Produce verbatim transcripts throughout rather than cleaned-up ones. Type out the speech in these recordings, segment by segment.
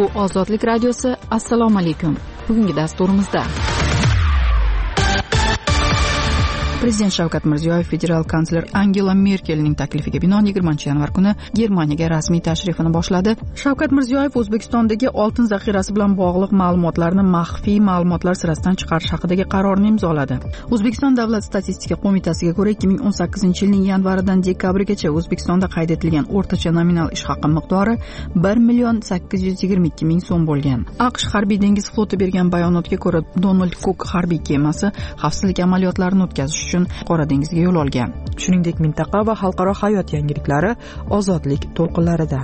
Bu Ozodlik radiosi. Assalomu alaykum. Bugungi dasturimizda Prezident Shavkat Mirziyoyev federal kansler Angela Merkelning taklifiga binoan yigirmanchi yanvar kuni Germaniyaga rasmiy tashrifini boshladi. Shavkat Mirziyoyev O'zbekistondagi oltin zaxirasi bilan bog'liq ma'lumotlarni maxfiy ma'lumotlar sirasidan chiqarish haqidagi qarorni imzoladi. O'zbekiston Davlat statistika qo'mitasiga ko'ra ikki ming o'n sakkizinchi yilning yanvaridan dekabrigacha O'zbekistonda qayd etilgan o'rtacha nominal ish haqi miqdori bir million sakkiz yuz yigirma ikki ming so'm bo'lgan. AQSh harbiy dengiz floti bergan bayonotga ko'ra Donald Cook harbiy kemasi xavfsizlik amaliyotlarini o'tkazish uchun Qora dengizga yo'l olgan. Shuningdek, mintaqa va xalqaro hayot yangiliklari ozodlik to'lqinlarida.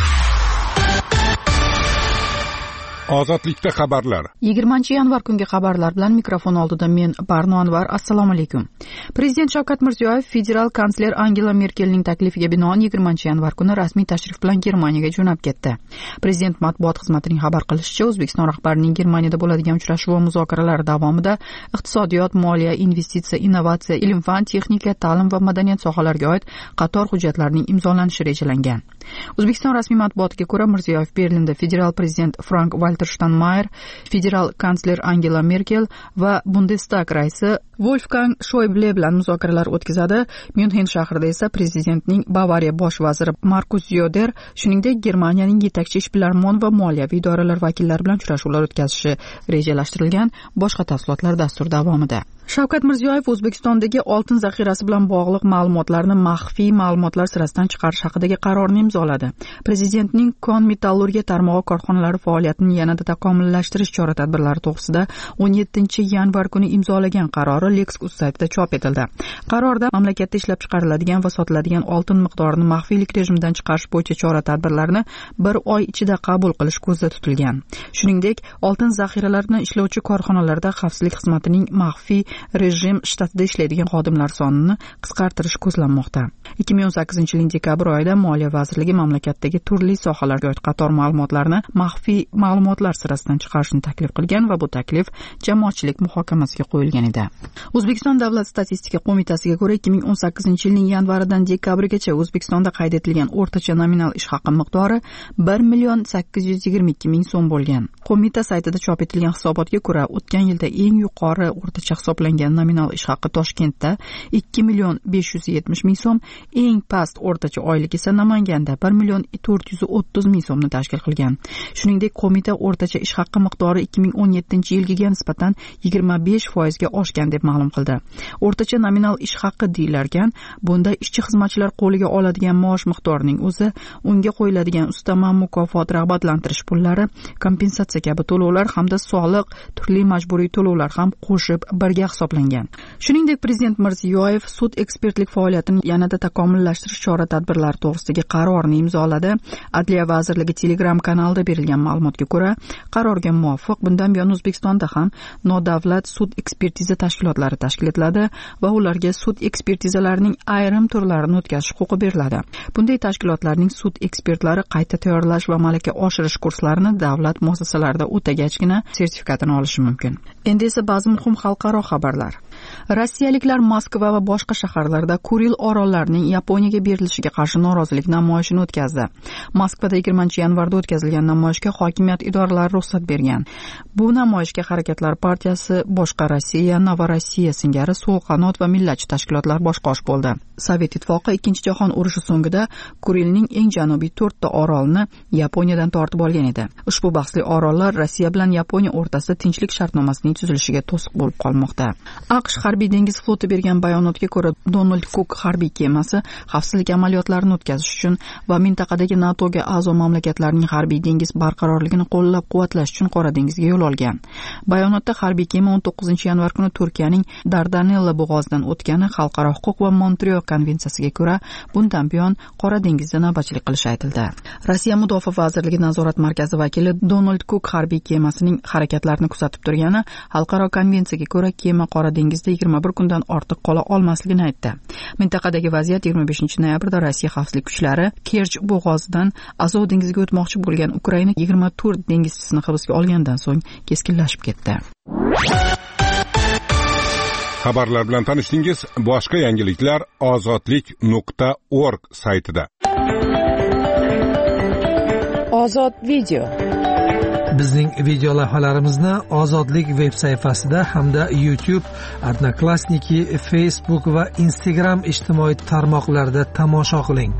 Ozodlikda xabarlar. yigirmanchi yanvar kungi xabarlar bilan mikrofon oldida men Barno Anvar. Assalomu alaykum. Prezident Shavkat Mirziyoyev federal kansler Angela Merkelning taklifiga binoan yigirmanchi yanvar kuni rasmiy tashrif bilan Germaniyaga jo'nab ketdi. Prezident matbuot xizmatining xabar qilishicha, O'zbekiston rahbarining Germaniyada bo'ladigan uchrashuv va muzokaralar davomida iqtisodiyot, moliya, investitsiya, innovatsiya, ilm-fan, texnika, ta'lim va madaniyat sohalariga oid qator hujjatlarning imzolanishi rejalangan. O'zbekiston rasmiy matbuotiga ko'ra, Mirziyoyev Berlinda federal prezident Frank Walter Steinmeier, federal kansler Angela Merkel va Bundestag raisi Wolfgang Schäuble bilan muzokaralar o'tkazadi. Myunxen shahrida esa prezidentning Bavariya bosh vaziri Markus Söder, shuningdek Germaniyaning yetakchi ishbilarmon va moliyaviy idoralar vakillari bilan uchrashuvlar o'tkazishi rejalashtirilgan. Boshqa tafsilotlar dastur davomida. Shavkat Mirziyoyev O'zbekistondagi oltin zaxirasi bilan bog'liq ma'lumotlarni maxfiy ma'lumotlar sirasidan chiqarish haqidagi qarorni imzoladi. Prezidentning kon metallurgiya tarmog'i korxonalari faoliyatini yanada takomillashtirish chora-tadbirlari to'g'risida o'n yettinchi yanvar kuni imzolagan qarori Lexus saytida chop etildi. Qarorda mamlakatda ishlab chiqariladigan va sotiladigan oltin miqdorini maxfiylik rejimidan chiqarish bo'yicha chora-tadbirlarni bir oy ichida qabul qilish ko'zda tutilgan. Shuningdek, oltin zaxiralarini ishlovchi korxonalarda xavfsizlik xizmatining maxfiy rejim shtatida ishlaydigan xodimlar sonini qisqartirish ko'zlanmoqda. ikki ming o'n sakkizinchi yilning dekabr oyida Moliya vazirligi mamlakatdagi turli sohalarga oid qator ma'lumotlarni maxfiy ma'lumotlar sirasidan chiqarishni taklif qilgan va bu taklif jamoatchilik muhokamasiga qo'yilgan edi. O'zbekiston Davlat statistika qo'mitasiga ko'ra ikki ming o'n sakkizinchi yilning yanvaridan dekabrigacha O'zbekistonda qayd etilgan o'rtacha nominal ish haqi miqdori bir million sakkiz yuz yigirma ikki ming so'm bo'lgan. Qo'mita saytida chop etilgan hisobotga ko'ra, o'tgan yilda eng yuqori o'rtacha hisoblangan nominal ish haqi Toshkentda ikki million besh yuz yetmish ming so'm, eng past o'rtacha oylik esa Namanganda bir million to'rt yuz o'ttiz ming so'mni tashkil qilgan. Shuningdek, qo'mita o'rtacha ish haqi miqdori ikki ming o'n yettinchi yilga nisbatan yigirma besh foizga oshgan deb ma'lum qildi. O'rtacha nominal ish haqi deyilargan, bunda ishchi xizmatchilar qo'liga oladigan maosh miqdorining o'zi, unga qo'yiladigan ustama, mukofot, rag'batlantirish pullari, kompensatsiya kabi to'lovlar hamda soliq, turli majburiy to'lovlar ham qo'shib birga hisoblangan. Shuningdek, prezident Mirziyoyev sud ekspertlik faoliyatini yanada takomillashtirish chora-tadbirlari to'g'risidagi qarorni imzoladi. Adliya vazirligi Telegram kanalida berilgan ma'lumotga ko'ra, qarorga muvofiq bundan buyon O'zbekistonda ham nodavlat sud ekspertiza tashkilotlari tashkil etiladi va ularga sud ekspertizalarining ayrim turlarini o'tkazish huquqi beriladi. Bunday tashkilotlarning sud ekspertlari qayta tayyorlash va malaka oshirish kurslarini davlat muassasalarida o'tagachgina sertifikatini olishi mumkin. Endi esa ba'zi muhim xalqaro xabarlar. Rossiyaliklar Moskva va boshqa shaharlarda Kuril orollarining Yaponiyaga berilishiga qarshi norozilik namoyishini o'tkazdi. Moskvada yigirmanchi yanvarda o'tkazilgan namoyishga hokimiyat idoralari ruxsat bergan. Bu namoyishga Harakatlar partiyasi, Boshqa Rossiya, Novorossiya singari so'lqanot va millatchi tashkilotlar boshqosh bo'ldi. Sovet ittifoqi ikkinchi jahon urushi so'ngida Kurilning eng janubiy to'rtta orolni Yaponiyadan tortib olgan edi. Ushbu bahsli orollar Rossiya bilan Yaponiya o'rtasida tinchlik shartnomasining tuzilishiga to'siq bo'lib qolmoqda. AQSh harbiy dengiz floti bergan bayonotga ko'ra, Donald Cook harbiy kemasi xavfsizlik amaliyotlarini o'tkazish uchun va mintaqadagi NATOga a'zo mamlakatlarning harbiy dengiz barqarorligini qo'llab-quvvatlash uchun Qora dengizga yo'l olgan. Bayonotda harbiy kema o'n to'qqizinchi yanvar kuni Turkiyaning Dardanella bo'g'ozidan o'tgani, xalqaro huquq va Montreal konvensiyasiga ko'ra, bundan buyon Qora dengizda navbatchilik qilishi aytildi. Rossiya Mudofaa vazirligi nazorat markazi vakili Donald Cook harbiy kemasining harakatlarini kuzatib turgani, xalqaro konvensiyaga ko'ra kema Qora dengizda yigirma bir kundan ortiq qola olmasligini aytdi. Mintaqadagi vaziyat yigirma beshinchi noyabrda Rossiya xavfsizlik kuchlari Kerch bo'g'ozidan Azov dengiziga o'tmoqchi bo'lgan Ukraina yigirma to'rt dengizchisini hibsga olgandan so'ng keskinlashib ketdi. Xabarlar bilan tanishdingiz. Boshqa yangiliklar ozodlik nuqta org saytida. Ozod video. Bizning video lavhalarimizni Ozodlik veb sayfasida hamda YouTube, Odnoklassniki, Facebook va Instagram ijtimoiy tarmoqlarida tomosha qiling.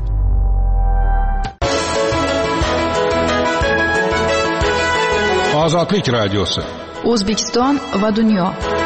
Ozodlik radiosi. O'zbekiston va dunyo.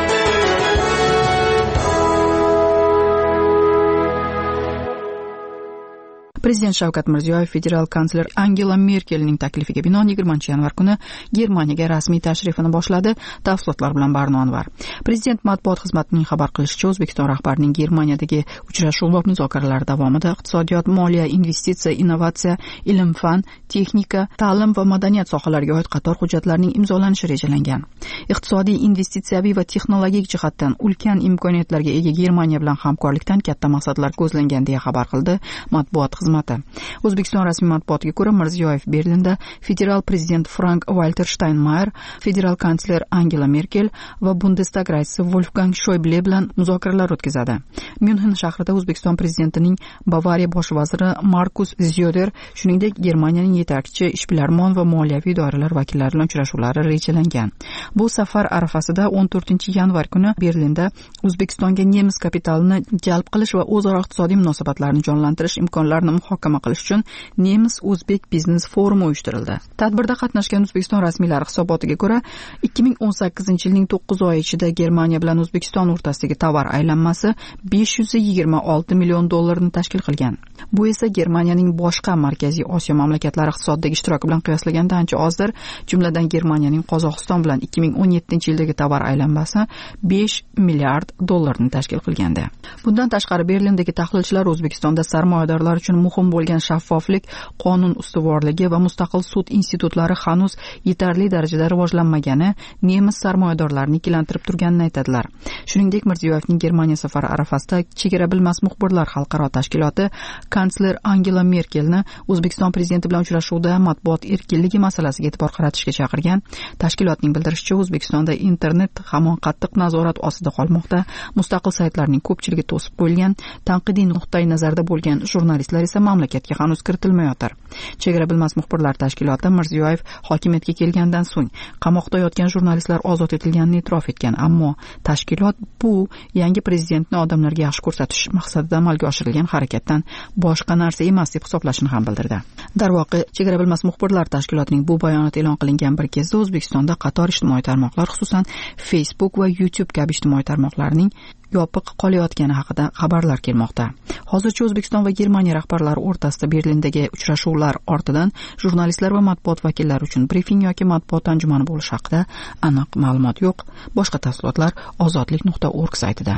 Prezident Shavkat Mirziyoyev federal kansler Angela Merkelning taklifiga binoan yigirmanchi yanvar kuni Germaniyaga rasmiy tashrifini boshladi. Tafsilotlar bilan Barno Anvar. Prezident matbuot xizmatining xabar qilishicha, O'zbekiston rahbarining Germaniyadagi uchrashuv va muzokaralar davomida iqtisodiyot, moliya, investitsiya, innovatsiya, ilm-fan, texnika, ta'lim va madaniyat sohalariga oid qator hujjatlarning imzolanishi rejalangan. Iqtisodiy, investitsiyaviy va texnologik jihatdan ulkan imkoniyatlarga ega Germaniya bilan hamkorlikdan katta maqsadlar ko'zlangan deya xabar qildi matbuot xizmati. O'zbekiston rasmiy matbuotiga ko'ra, Mirziyoyev Berlinda federal prezident Frank-Walter Steinmeier, federal kansler Angela Merkel va Bundestag raisi Wolfgang Schäuble bilan muzokaralar o'tkazadi. Myunxen shahrida O'zbekiston prezidentining Bavariya bosh vaziri Markus Zyoder, shuningdek Germaniyaning yetakchi ishbilarmon va moliyaviy doiralar vakillari bilan uchrashuvlari rejalangan. Bu safar arafasida o'n to'rtinchi yanvar kuni Berlinda O'zbekistonga nemis kapitalini jalb qilish va o'zaro iqtisodiy munosabatlarni jonlantirish imkonlarini muhokama qilish uchun Nemis-O'zbek biznes forumi uyushtirildi. Tadbirda qatnashgan O'zbekiston rasmiylari hisobotiga ko'ra, ikki ming o'n sakkizinchi yilning to'qqiz oyi ichida Germaniya bilan O'zbekiston o'rtasidagi tovar aylanmasi besh yuz yigirma olti million dollarni tashkil qilgan. Bu esa Germaniyaning boshqa Markaziy Osiyo mamlakatlari iqtisodidagi ishtiroki bilan qiyoslaganda ancha ozdir. Jumladan Germaniyaning Qozog'iston bilan ikki ming o'n yettinchi yildagi tovar aylanmasi besh milliard dollarni tashkil qilgandi. Bundan tashqari Berlindagi tahlilchilar O'zbekistonda sarmoyadorlar uchun muhim bo'lgan shaffoflik, qonun ustuvorligi va mustaqil sud institutlari hanuz yetarli darajada rivojlanmagani nemis sarmoyadorlarini ikkilantirib turganini aytadilar. Shuningdek, Mirziyoyevning Germaniya safari arafasida Chegara bilmas muxbirlar xalqaro tashkiloti kansler Angela Merkelni O'zbekiston prezidenti bilan uchrashuvda matbuot erkinligi masalasiga e'tibor qaratishga chaqirgan. Tashkilotning bildirishicha, O'zbekistonda internet hamon qattiq nazorat ostida qolmoqda. Mustaqil saytlarning ko'pchiligi to'sib qo'yilgan. Tanqidiy nuqtai nazarda bo'lgan jurnalistlar esa mamlakatga hanuz kiritilmayotir. Chegara bilmas muxbirlar tashkiloti Mirziyoyev hokimiyatga kelgandan so'ng qamoqda yotgan jurnalistlar ozod etilganini e'tirof etgan, ammo tashkilot bu yangi prezidentni odamlarga yaxshi ko'rsatish maqsadida amalga oshirilgan harakatdan boshqa narsa emas deb hisoblashini ham bildirdi. Darvoqe, Chegara bilmas muxbirlar tashkilotining bu bayonoti e'lon qilingan bir kezda O'zbekistonda qator ijtimoiy tarmoqlar, xususan Facebook va YouTube kabi ijtimoiy tarmoqlarning yopiq qolayotgani haqida xabarlar kelmoqda. Hozircha O'zbekiston va Germaniya rahbarlari o'rtasida Berlindagi uchrashuvlar ortidan jurnalistlar va matbuot vakillari uchun brifing yoki matbuot anjumani bo'lishi haqida aniq ma'lumot yo'q. Boshqa tafsilotlar ozodlik nuqta org saytida.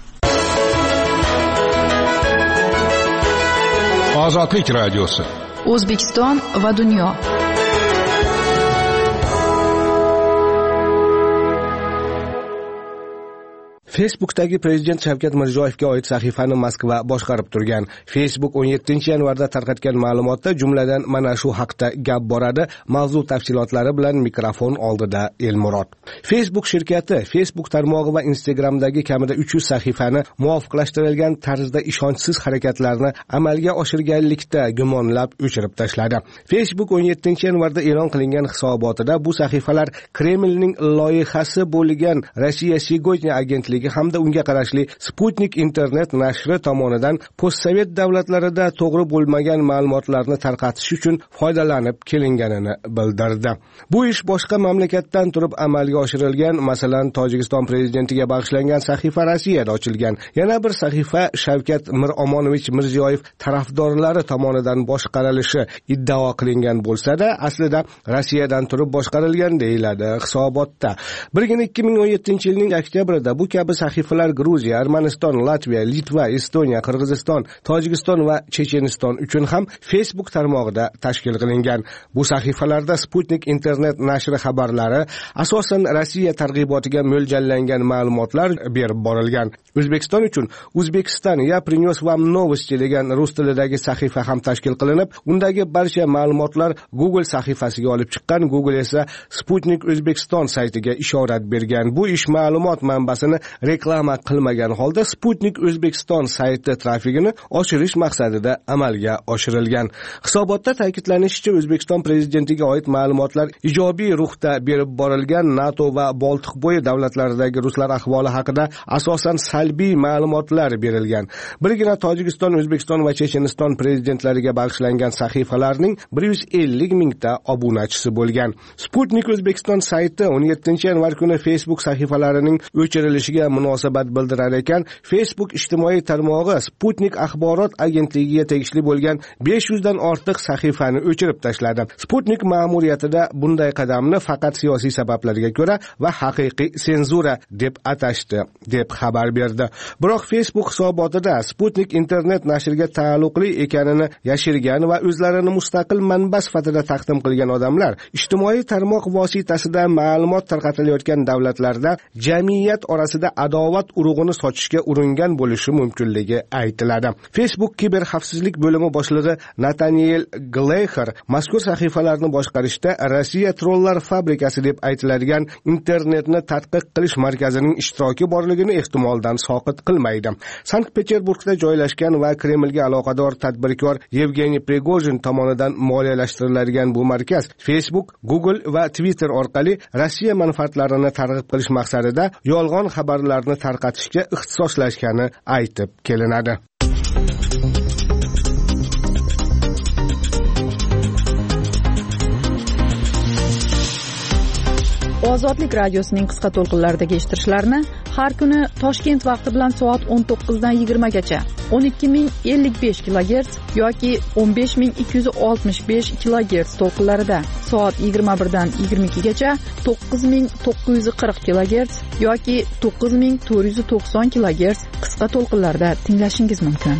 Ozodlik radiosi. O'zbekiston va dunyo. Facebookdagi prezident Shavkat Mirziyoyevga oid sahifani Moskva boshqarib turgan. Facebook o'n yettinchi yanvarda tarqatgan ma'lumotda jumladan mana shu haqda gap boradi. Mavzu tafsilotlari bilan mikrofon oldida Elmurod. Facebook shirkati Facebook tarmog'i va Instagramdagi kamida uch yuz sahifani muvofiqlashtirilgan tarzda ishonchsiz harakatlarni amalga oshirganlikda gumonlab o'chirib tashladi. Facebook o'n yettinchi yanvarda e'lon qilingan hisobotida bu sahifalar Kremlning loyihasi bo'lgan Rossiya Segodnya agentligi hamda unga qarashli Sputnik internet nashri tomonidan postsovet davlatlarida to'g'ri bo'lmagan ma'lumotlarni tarqatish uchun foydalanib kelinganini bildirdi. Bu ish boshqa mamlakatdan turib amalga oshirilgan, masalan, Tojikiston prezidentiga bag'ishlangan sahifa Rossiyada ochilgan. Yana bir sahifa Shavkat Miromonovich Mirziyoyev tarafdorlari tomonidan boshqarilishi iddao qilingan bo'lsa-da, aslida Rossiyadan turib boshqarilgan deyiladi hisobotda. Birgina ikki ming o'n yettinchi yilning oktyabrida bu kabi sahifalar Gruziya, Armaniston, Latviya, Litva, Estoniya, Qirg'iziston, Tojikiston va Checheniston uchun ham Facebook tarmog'ida tashkil qilingan. Bu sahifalarda Sputnik internet nashri xabarlari asosan Rossiya targ'ibotiga mo'ljallangan ma'lumotlar berib borilgan. O'zbekiston uchun Uzbekistan ya Prinyos vam Novosti degan rus tilidagi sahifa ham tashkil qilinib, undagi barcha ma'lumotlar Google sahifasiga olib chiqqan. Google esa Sputnik O'zbekiston saytiga ishorat bergan. Bu ish ma'lumot manbasini reklama qilmagan holda Sputnik O'zbekiston sayti trafigini oshirish maqsadida amalga oshirilgan. Hisobotda ta'kidlanishicha, O'zbekiston prezidentiga oid ma'lumotlar ijobiy ruhda berib borilgan. NATO va Boltiqbo'yi davlatlaridagi ruslar ahvoli haqida asosan salbiy ma'lumotlar berilgan. Birgina Tojikiston, O'zbekiston va Checheniston prezidentlariga bag'ishlangan sahifalarning bir yuz ellik mingta obunachisi bo'lgan. Sputnik O'zbekiston sayti o'n yettinchi yanvar kuni Facebook sahifalarining o'chirilishiga munosabat bildirar ekan, Facebook ijtimoiy tarmog'i Sputnik axborot agentligiga tegishli bo'lgan besh yuz dan ortiq sahifani o'chirib tashladi. Sputnik ma'muriyatida bunday qadamni faqat siyosiy sabablarga ko'ra va haqiqiy senzura deb atashdi, deb xabar berdi. Biroq Facebook hisobotida Sputnik internet nashriga taalluqli ekanini yashirgan va o'zlarini mustaqil manba sifatida taqdim qilgan odamlar ijtimoiy tarmoq vositasida ma'lumot tarqatilayotgan davlatlarda jamiyat orasida adovat urug'ini sochishga uringan bo'lishi mumkinligi aytiladi. Facebook kiber xavfsizlik bo'limi boshlig'i Nathaniel Gleicher mazkur sahifalarni boshqarishda Rossiya trollar fabrikasi deb aytiladigan internetni tadqiq qilish markazining ishtiroki borligini ehtimoldan soqit qilmaydi. Sankt-Peterburgda joylashgan va Kremlga aloqador tadbirkor Yevgeniy Prigojin tomonidan moliyalashtiriladigan bu markaz Facebook, Google va Twitter orqali Rossiya manfaatlarini targ'ib qilish maqsadida yolg'on xabarlarni tarqatishga ixtisoslashgani aytib kelinadi. Ozodlik radiosining qisqa to'lqinlaridagi eshittirishlarni har kuni Toshkent vaqti bilan soat o'n to'qqizdan yigirmagacha o'n ikki ming ellik besh kilogerts yoki o'n besh ming ikki yuz oltmish besh kilogerts to'lqinlarida, soat yigirma birdan yigirma ikkigacha to'qqiz ming to'qqiz yuz qirq kilogerts yoki to'qqiz ming to'rt yuz to'qson kilogerts qisqa to'lqinlarda tinglashingiz mumkin.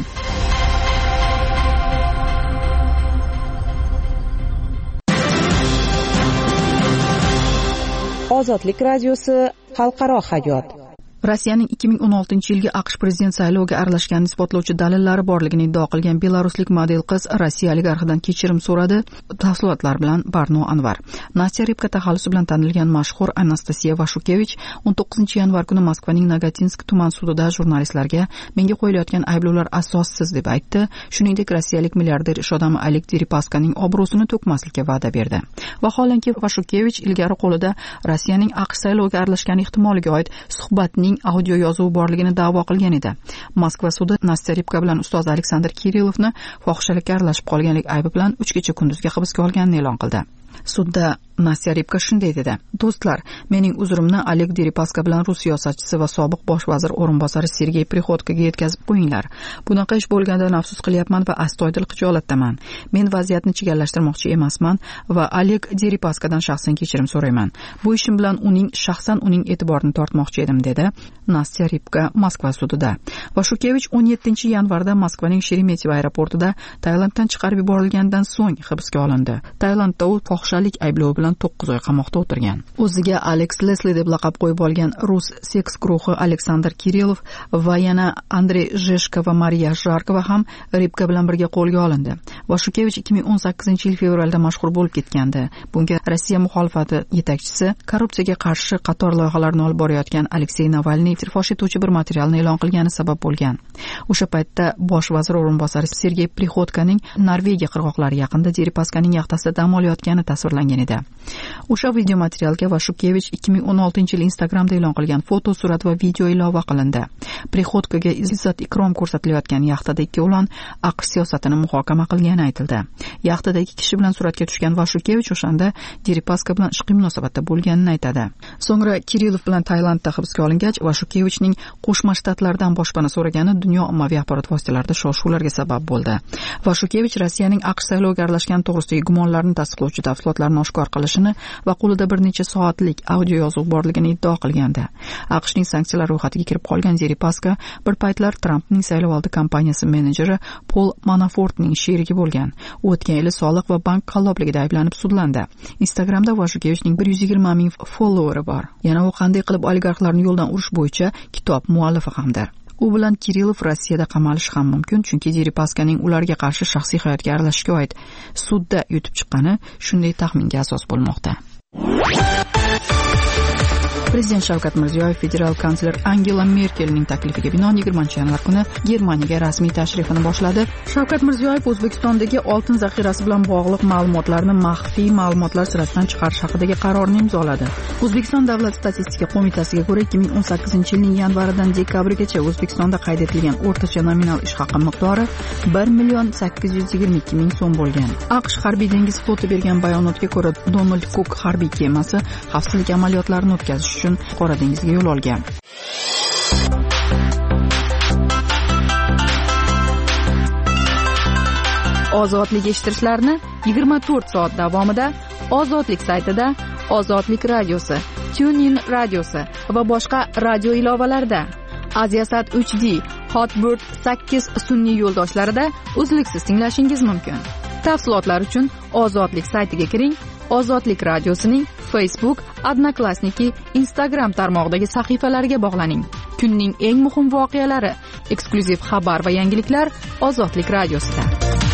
Ozodlik radiosi xalqaro hayot. Rossiyaning ikki ming o'n oltinchi yilgi AQSh prezident sayloviga aralashganini isbotlovchi dalillari borligini iddao qilgan belaruslik model qiz Rossiya oligarxidan kechirim so'radi. Tafsilotlar bilan Barno Anvar. Nastya Ribka taxallusi bilan tanilgan mashhur Anastasiya Vashukevich o'n to'qqizinchi yanvar kuni Moskvaning Nagatinsk tuman sudida jurnalistlarga menga qo'yilayotgan ayblovlar asossiz deb aytdi. Shuningdek, rossiyalik milliarder ish odami Oleg Deripaskaning obro'sini to'kmaslikka va'da berdi. Vaholanki Vashukevich ilgari qo'lida Rossiyaning AQSh sayloviga aralashgani ehtimoliga oid suhbatning audio yozuvi borligini da'vo qilgan edi. Moskva sudi Nastya Ribka bilan ustoz Aleksandr Kirillovni fohishalikka aralashib qolganlik aybi bilan uch kecha kunduzga hibsga olganini e'lon qildi. Sudda Nastya Ribka shunday dedi: "Do'stlar, mening uzrimni Oleg Deripaska bilan Rus siyosatchisi va sobiq bosh vazir o'rinbosari Sergey Prihodkoga yetkazib qo'yinglar. Bunaqa ish bo'lgandan afsus qilyapman va astoydil xijolatdaman. Men vaziyatni chigallashtirmoqchi emasman va Oleg Deripaskadan shaxsan kechirim so'rayman. Bu ishim bilan uning shaxsan uning e'tiborini tortmoqchi edim", dedi Nastya Ribka Moskva sudida. Vashukevich o'n yettinchi yanvarda Moskvaning Sheremetyevo aeroportida Tailanddan chiqarib yuborilgandan so'ng hibsga olindi. Tailandda u fohishalik ayblovi bilan to'qqiz oy qamoqda o'tirgan. O'ziga Alex Leslie deb laqab qo'yib olgan rus seks guruhi Aleksandr Kirillov va yana Andrey Zheshko va Mariya Zharkova ham Ribka bilan birga qo'lga olindi. Vashukevich ikki ming o'n sakkizinchi yil fevralda mashhur bo'lib ketgandi. Bunga Rossiya muxolifati yetakchisi korrupsiyaga qarshi qator loyihalarni olib borayotgan Aleksey Navalniy fosh etuvchi bir materialni e'lon qilgani sabab bo'lgan. O'sha paytda bosh vazir o'rinbosari Sergey Prihodkoning Norvegiya qirg'oqlari yaqinida Deripaskaning yaxtasida dam olayotgani tasvirlangan edi. O'sha video materialga Vashukevich ikki ming o'n oltinchi yil Instagramda e'lon qilgan foto, surat va video ilova qilindi. Prihodkoga izzat ikrom ko'rsatilayotgan yaxtada ikkovlon AQSh siyosatini muhokama qilgani aytildi. Yaxtadagi kishi bilan suratga tushgan Vashukevich o'shanda Deripaska bilan ishqiy munosabatda bo'lganini aytadi. So'ngra Kirillov bilan Tailandda hibsga olingach, Vashukevichning Qo'shma Shtatlardan boshpana so'ragani dunyo ommaviy axborot vositalarida shov-shuvlarga sabab bo'ldi. Vashukevich Rossiyaning AQSh sayloviga aralashgani to'g'risidagi gumonlarni tasdiqlovchi tafsilotlarni oshkor qilishini va qo'lida bir necha soatlik audio yozuv borligini iddao qilgandi. AQShning sanksiyalar ro'yxatiga kirib qolgan Deripaska bir paytlar Trampning saylovoldi kampaniyasi menejeri Paul Manafortning sherigi bo'lgan. U o'tgan yili soliq va bank qallobligida ayblanib sudlandi. Instagramda Vashukevichning bir yuz yigirma ming followeri bor. Yana u qanday qilib oligarxlarni yo'ldan urish bo'yicha kitob muallifi hamdir. U bilan Kirillov Rossiyada qamalishi ham mumkin, chunki Deripaskaning ularga qarshi shaxsiy hayotga aralashishga oid sudda yutib chiqqani shunday taxminga asos bo'lmoqda. Prezident Shavkat Mirziyoyev federal kansler Angela Merkelning taklifiga binoan yigirmanchi yanvar kuni Germaniyaga rasmiy tashrifini boshladi. Shavkat Mirziyoyev O'zbekistondagi oltin zaxirasi bilan bog'liq ma'lumotlarni maxfiy ma'lumotlar sirasidan chiqarish haqidagi qarorni imzoladi. O'zbekiston Davlat statistika qo'mitasiga ko'ra ikki ming o'n sakkizinchi yilning yanvaridan dekabrigacha O'zbekistonda qayd etilgan o'rtacha nominal ish haqi miqdori bir million sakkiz yuz yigirma ikki ming so'm bo'lgan. AQSh harbiy dengiz floti bergan bayonotga ko'ra Donald Cook harbiy kemasi xavfsizlik amaliyotlarini o'tkazish uchun Qora dengizga yo'l olgan. Ozodlik eshittirishlarni yigirma to'rt soat davomida Ozodlik saytida, Ozodlik radiosi, TuneIn radiosi va boshqa radio ilovalarida, Aziasat uch D, Hotbird sakkiz sun'iy yo'ldoshlarida uzluksiz tinglashingiz mumkin. Tafsilotlar uchun Ozodlik saytiga kiring. Ozodlik radiosining Facebook, Odnoklassniki, Instagram tarmog'idagi sahifalariga bog'laning. Kunning eng muhim voqealari, eksklyuziv xabar va yangiliklar Ozodlik radiosida.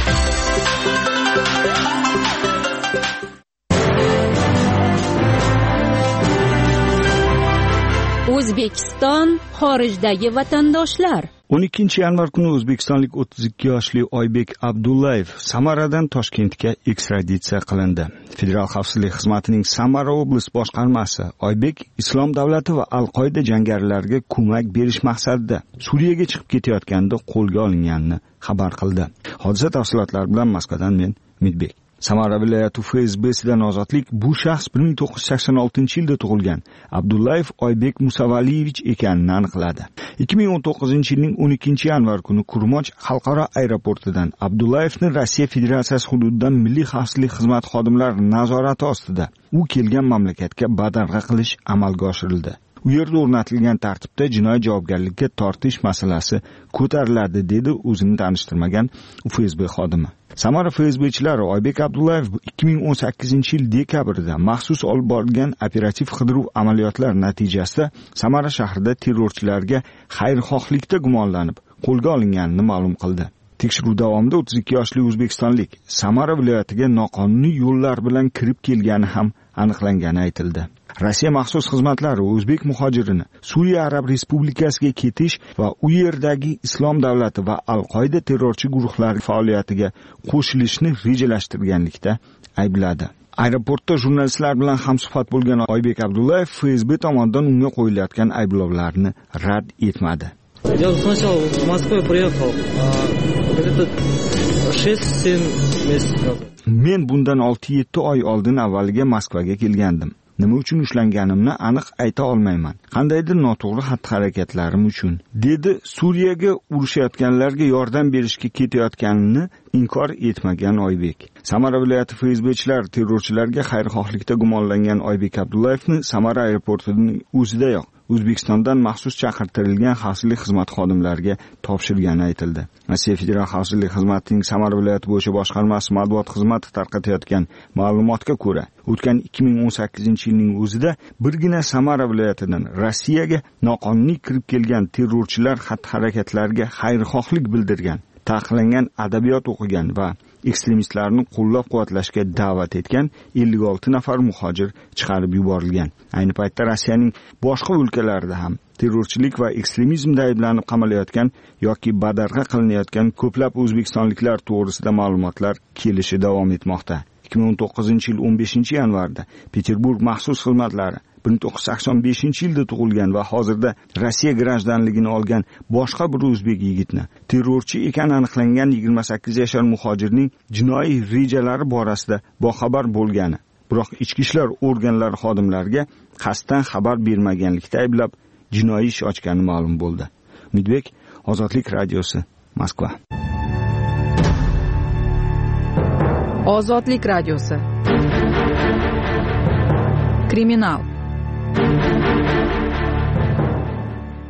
O'zbekiston xorijdagi vatandoshlar. o'n ikkinchi yanvar kuni o'zbekistonlik o'ttiz ikki yoshli Oybek Abdullayev Samaradan Toshkentga ekstraditsiya qilindi. Federal xavfsizlik xizmatining Samara oblast boshqarmasi Oybek Islom davlati va Al-Qoida jangarilariga ko'mak berish maqsadida Suriyaga chiqib ketayotganda qo'lga olinganini xabar qildi. Hodisa tafsilotlari bilan Moskvadan men Midbek. Samara viloyati F S B'sidan ozodlik bu shaxs bir ming to'qqiz yuz sakson oltinchi yilda tug'ilgan Abdullayev Oybek Musavaliyevich ekanini aniqladi. ikki ming o'n to'qqizinchi yilning o'n ikkinchi yanvar kuni Kurmoch xalqaro aeroportidan Abdullayevni Rossiya Federatsiyasi hududidan Milliy xavfsizlik xizmati xodimlari nazorati ostida u kelgan mamlakatga badarg'a qilish amalga oshirildi. U yerda o'rnatilgan tartibda jinoiy javobgarlikka tortish masalasi ko'tariladi, dedi o'zini tanishtirmagan F S B xodimi. Samara F S B'chilari Oybek Abdullayev ikki ming o'n sakkizinchi yil dekabrida maxsus olib borilgan operativ qidiruv amaliyotlari natijasida Samara shahrida terrorchilarga xayrixohlikda gumonlanib qo'lga olinganini ma'lum qildi. Tekshiruv davomida o'ttiz ikki yoshli o'zbekistonlik Samara viloyatiga noqonuniy yo'llar bilan kirib kelgani ham aniqlangani aytildi. Rossiya maxsus xizmatlari o'zbek muhojirini Suriya Arab Respublikasiga ketish va u yerdagi Islom davlati va Al-Qoida terrorchi guruhlari faoliyatiga qo'shilishni rejalashtirganlikda aybladi. Aeroportda jurnalistlar bilan hamsuhbat bo'lgan Oybek Abdullayev F S B tomonidan unga qo'yilayotgan ayblovlarni rad etmadi. Я сначала в Москву приехал, где-то шесть-семь месяцев назад. Men bundan olti yetti oy oldin avvaliga Moskvaga kelgandim. Nima uchun ushlanganimni aniq ayta olmayman. Qandaydir noto'g'ri xatti-harakatlarim uchun, dedi Suriyaga urushayotganlarga yordam berishga ketayotganini inkor etmagan Oybek. Samara viloyati F S B'chilar terrorchilarga xayrixohlikda gumonlangan Oybek Abdullayevni Samara aeroportining o'zidayoq O'zbekistondan maxsus chaqirtirilgan xavfsizlik xizmati xodimlariga topshirgani aytildi. Rossiya Federal xavfsizlik xizmatining Samara viloyati bo'yicha boshqarmasi matbuot xizmati tarqatayotgan ma'lumotga ko'ra, o'tgan ikki ming o'n sakkizinchi yilning o'zida birgina Samara viloyatidan Rossiyaga noqonuniy kirib kelgan terrorchilar xatti-harakatlariga xayrixohlik bildirgan, taqiqlangan adabiyot o'qigan va ekstremistlarni qo'llab-quvvatlashga da'vat etgan ellik olti nafar muhojir chiqarib yuborilgan. Ayni paytda Rossiyaning boshqa o'lkalarida ham terrorchilik va ekstremizmda ayblanib qamalayotgan yoki badarg'a qilinayotgan ko'plab o'zbekistonliklar to'g'risida ma'lumotlar kelishi davom etmoqda. ikki ming o'n to'qqizinchi yil o'n beshinchi yanvarda Peterburg maxsus xizmatlari bir ming to'qqiz yuz sakson beshinchi yilda tug'ilgan va hozirda Rossiya grajdanligini olgan boshqa bir o'zbek yigitni terrorchi ekani aniqlangan yigirma sakkiz yashar muhojirning jinoiy rejalari borasida boxabar bo'lgani, biroq ichki ishlar organlari xodimlariga qasddan xabar bermaganlikda ayblab jinoiy ish ochgani ma'lum bo'ldi. Midbek, Ozodlik radiosi, Moskva. Ozodlik radiosi. Kriminal.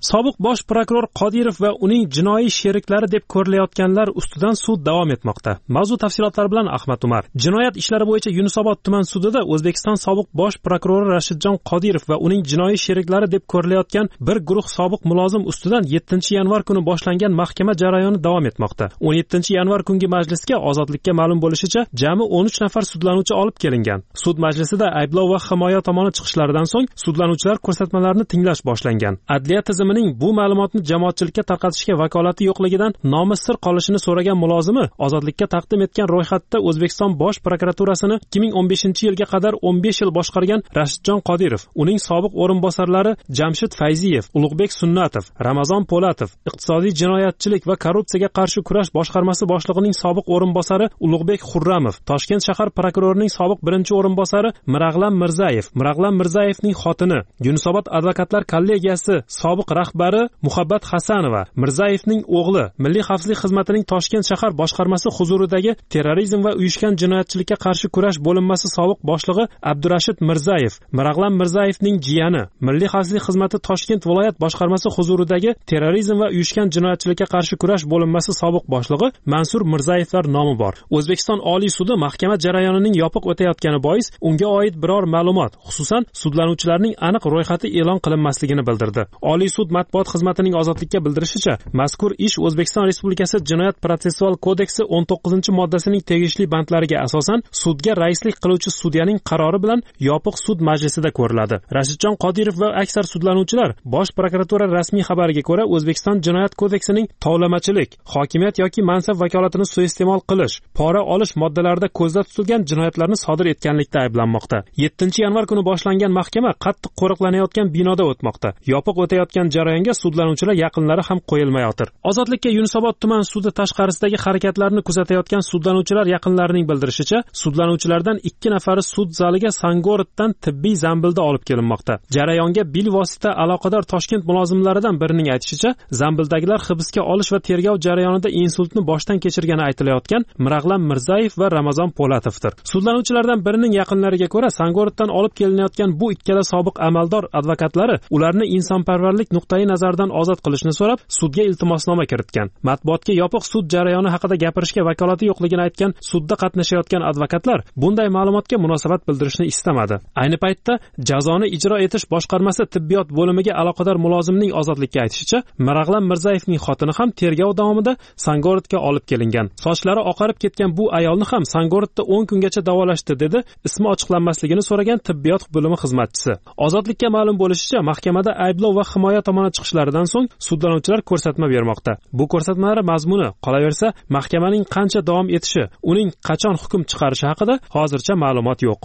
Sobiq bosh prokuror Qodirov va uning jinoiy sheriklari deb ko'rilayotganlar ustidan sud davom etmoqda. Mavzu tafsilotlari bilan Ahmad Umar. Jinoyat ishlari bo'yicha Yunusobod tuman sudida O'zbekiston sobiq bosh prokurori Rashidjon Qodirov va uning jinoiy sheriklari deb ko'rilayotgan bir guruh sobiq mulozim ustidan yettinchi yanvar kuni boshlangan mahkama jarayoni davom etmoqda. o'n yettinchi yanvar kungi majlisga ozodlikka ma'lum bo'lishicha jami o'n uch nafar sudlanuvchi olib kelingan. Sud majlisida ayblov va himoya tomoni chiqishlaridan so'ng sudlanuvchilar ko'rsatmalarini tinglash boshlangan. Adliya tizimining bu ma'lumotni jamoatchilikka tarqatishga vakolati yo'qligidan nomi sir qolishini so'ragan mulozimi ozodlikka taqdim etgan ro'yxatda O'zbekiston bosh prokuraturasini ikki ming o'n beshinchi yilga qadar o'n besh yil boshqargan Rashidjon Qodirov, uning sobiq o'rinbosarlari Jamshid Fayziyev, Ulug'bek Sunnatov, Ramazon Po'latov, iqtisodiy jinoyatchilik va korrupsiyaga qarshi kurash boshqarmasi boshlig'ining sobiq o'rinbosari Ulug'bek Xurramov, Toshkent shahar prokurorining sobiq birinchi o'rinbosari Mirag'lam Mirzayev, Mirag'lam Mirzayevning xotini, Yunusobod advokatlar kollegiyasi sobiq rahbari Muhabbat Hasanova, Mirzayevning o'g'li, Milliy xavfsizlik xizmatining Toshkent shahar boshqarmasi huzuridagi terrorizm va uyushgan jinoyatchilikka qarshi kurash bo'linmasi sobiq boshlig'i Abdurashid Mirzayev, Mirag'lam Mirzayevning jiyani, Milliy xavfsizlik xizmati Toshkent viloyat boshqarmasi huzuridagi terrorizm va uyushgan jinoyatchilikka qarshi kurash bo'linmasi sobiq boshlig'i Mansur Mirzayevlar nomi bor. O'zbekiston Oliy sudi mahkama jarayonining yopiq o'tayotgani bois unga oid biror ma'lumot, xususan sudlanuvchilarning aniq ro'yxati e'lon qilinmasligini bildirdi. Oliy sud matbuot xizmatining ozodlikka bildirishicha, mazkur ish O'zbekiston Respublikasi Jinoyat protsessual kodeksi o'n to'qqizinchi moddasining tegishli bandlariga asosan sudga raislik qiluvchi sudyaning qarori bilan yopiq sud majlisida ko'riladi. Rashidjon Qodirov va aksar sudlanuvchilar bosh prokuratura rasmiy xabariga ko'ra O'zbekiston Jinoyat kodeksining tovlamachilik, hokimiyat yoki mansab vakolatini suiiste'mol qilish, pora olish moddalarida ko'zda tutilgan jinoyatlarni sodir etganlikda ayblanmoqda. yettinchi yanvar kuni boshlangan mahkama qattiq qo'riqlanayotgan binoda o'tmoqda. Yopiq o'tayotgan jarayonga sudlanuvchilar yaqinlari ham qo'yilmayotir. Ozodlikka Yunusobod tuman sudi tashqarisidagi harakatlarni kuzatayotgan sudlanuvchilar yaqinlarining bildirishicha, sudlanuvchilardan ikki nafari sud zaliga Sangoroddan tibbiy zambilda olib kelinmoqda. Jarayonga bilvosita aloqador Toshkent mulozimlaridan birining aytishicha, zambildagilar hibsga olish va tergov jarayonida insultni boshdan kechirgani aytilayotgan Mirag'lam Mirzayev va Ramazon Po'latovdir. Sudlanuvchilardan birining yaqinlariga ko'ra, Sangoroddan olib kelinayotgan bu ikkala sobiq amaldor advokatlari ularni insonparvarlik nuqtai nazaridan ozod qilishni so'rab, sudga iltimosnoma kiritgan. Matbuotga yopiq sud jarayoni haqida gapirishga vakolati yo'qligini aytgan sudda qatnashayotgan advokatlar bunday ma'lumotga munosabat bildirishni istamadi. Ayni paytda jazoni ijro etish boshqarmasi tibbiyot bo'limiga aloqador mulozimning ozodlikka aytishicha, Mirag'lam Mirzayevning xotini ham tergov davomida Sangorodga olib kelingan. Sochlari oqarib ketgan bu ayolni ham Sangorodda o'n kungacha davolashdi, dedi ismi ochiqlanmasligini so'ragan tibbiyot bo'limi xizmatchisi. Ozodlikka ma'lum bo'lishicha, mahkamada ayblov va himoya tomoni chiqishlaridan so'ng sudlanuvchilar ko'rsatma bermoqda. Bu ko'rsatmalar mazmuni, qolaversa, mahkamaning qancha davom etishi, uning qachon hukm chiqarishi haqida hozircha ma'lumot yo'q.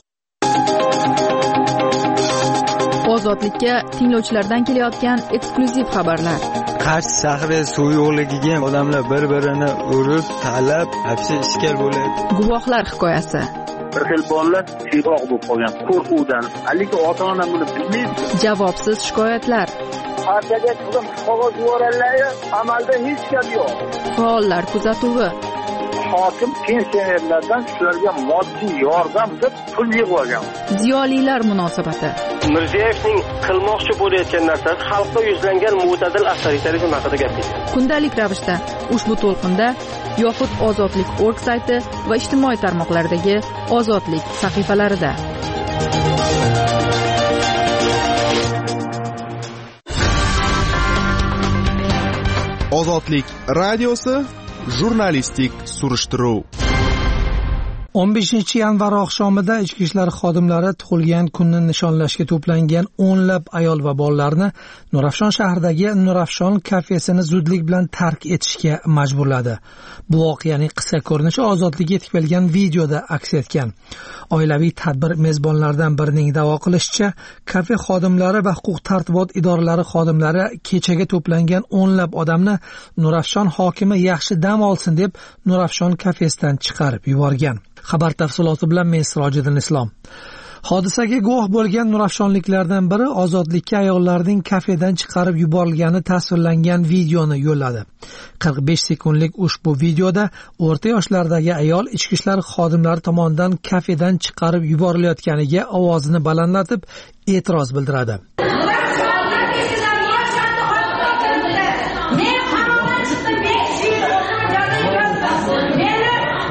Ozodlikka tinglovchilardan kelayotgan eksklyuziv xabarlar. Qarshi shahri suv yo'qligiga odamlar bir-birini urib, talab, hapsi ishkal bo'ladi. Guvohlar hikoyasi. Bir xil bolalar siroq bo'lib qolgan qo'rquvdan. Lekin ota-onam buni bilmaydi. Javobsiz shikoyatlar. Partiyaga chiqib qog'oz yuborganlar, amalda hech gap yo'q. Faollar kuzatuvi. Hokim pensionerlardan shularga moddiy yordam deb pul yig'ib olgan. Ziyolilar munosabati. Mirzayevning qilmoqchi bo'layotgan narsasi xalqqa yuzlangan mo'tadil avtoritarizm haqida gapirdi. Kundalik ravishda ushbu to'lqinda yoxud ozodlik nokta org sayti va ijtimoiy tarmoqlardagi ozodlik sahifalarida. Ozodlik radiosi jurnalistik surishtiruv. o'n beshinchi yanvar oqshomida ichki ishlar xodimlari tug'ilgan kunni nishonlashga to'plangan o'nlab ayol va bolalarni Nurafshon shahridagi Nurafshon kafesini zudlik bilan tark etishga majburladi. Bu voqeaning qisqa ko'rinishi ozodlikka yetib kelgan videoda aks etgan. Oilaviy tadbir mezbonlaridan birining da'vo qilishicha, kafe xodimlari va huquq tartibot idoralari xodimlari kechaga to'plangan o'nlab odamni Nurafshon hokimi yaxshi dam olsin deb Nurafshon kafesidan chiqarib yuborgan. Xabar tafsiloti bilan men Sirojiddin Islom. Hodisaga guvoh bo'lgan nurafshonliklardan biri ozodlikka ayollarning kafedan chiqarib yuborilgani tasvirlangan videoni yo'lladi. qirq besh sekundlik ushbu videoda o'rta yoshlardagi ayol ichki ishlar xodimlari tomonidan kafedan chiqarib yuborilayotganiga ovozini balandlatib e'tiroz bildiradi.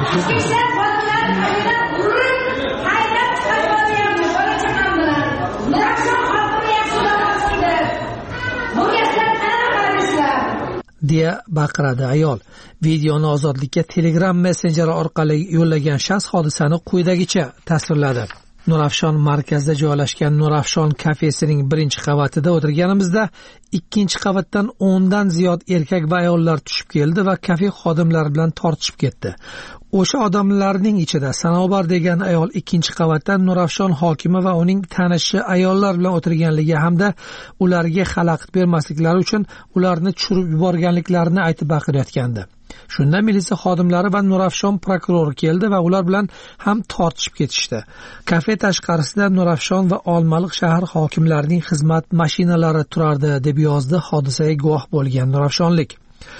deya baqiradi ayol. Videoni Ozodlikka Telegram messenjeri orqali yo'llagan shaxs hodisani quyidagicha tasvirladi. Nurafshon markazida joylashgan Nurafshon kafesining birinchi qavatida o'tirganimizda ikkinchi qavatdan o'ndan ziyod erkak va ayollar tushib keldi va kafe xodimlari bilan tortishib ketdi. O'sha odamlarning ichida Sanobar degan ayol ikkinchi qavatdan Nurafshon hokimi va uning tanishi ayollar bilan o'tirganligi hamda ularga xalaqit bermasliklari uchun ularni tushirib yuborganliklarini aytib baqirayotgandi. Shunda militsiya xodimlari va Nurafshon prokurori keldi va ular bilan ham tortishib ketishdi. Kafe tashqarisida Nurafshon va Olmaliq shahar hokimlarining xizmat mashinalari turardi, deb yozdi hodisaga guvoh bo'lgan nurafshonlik.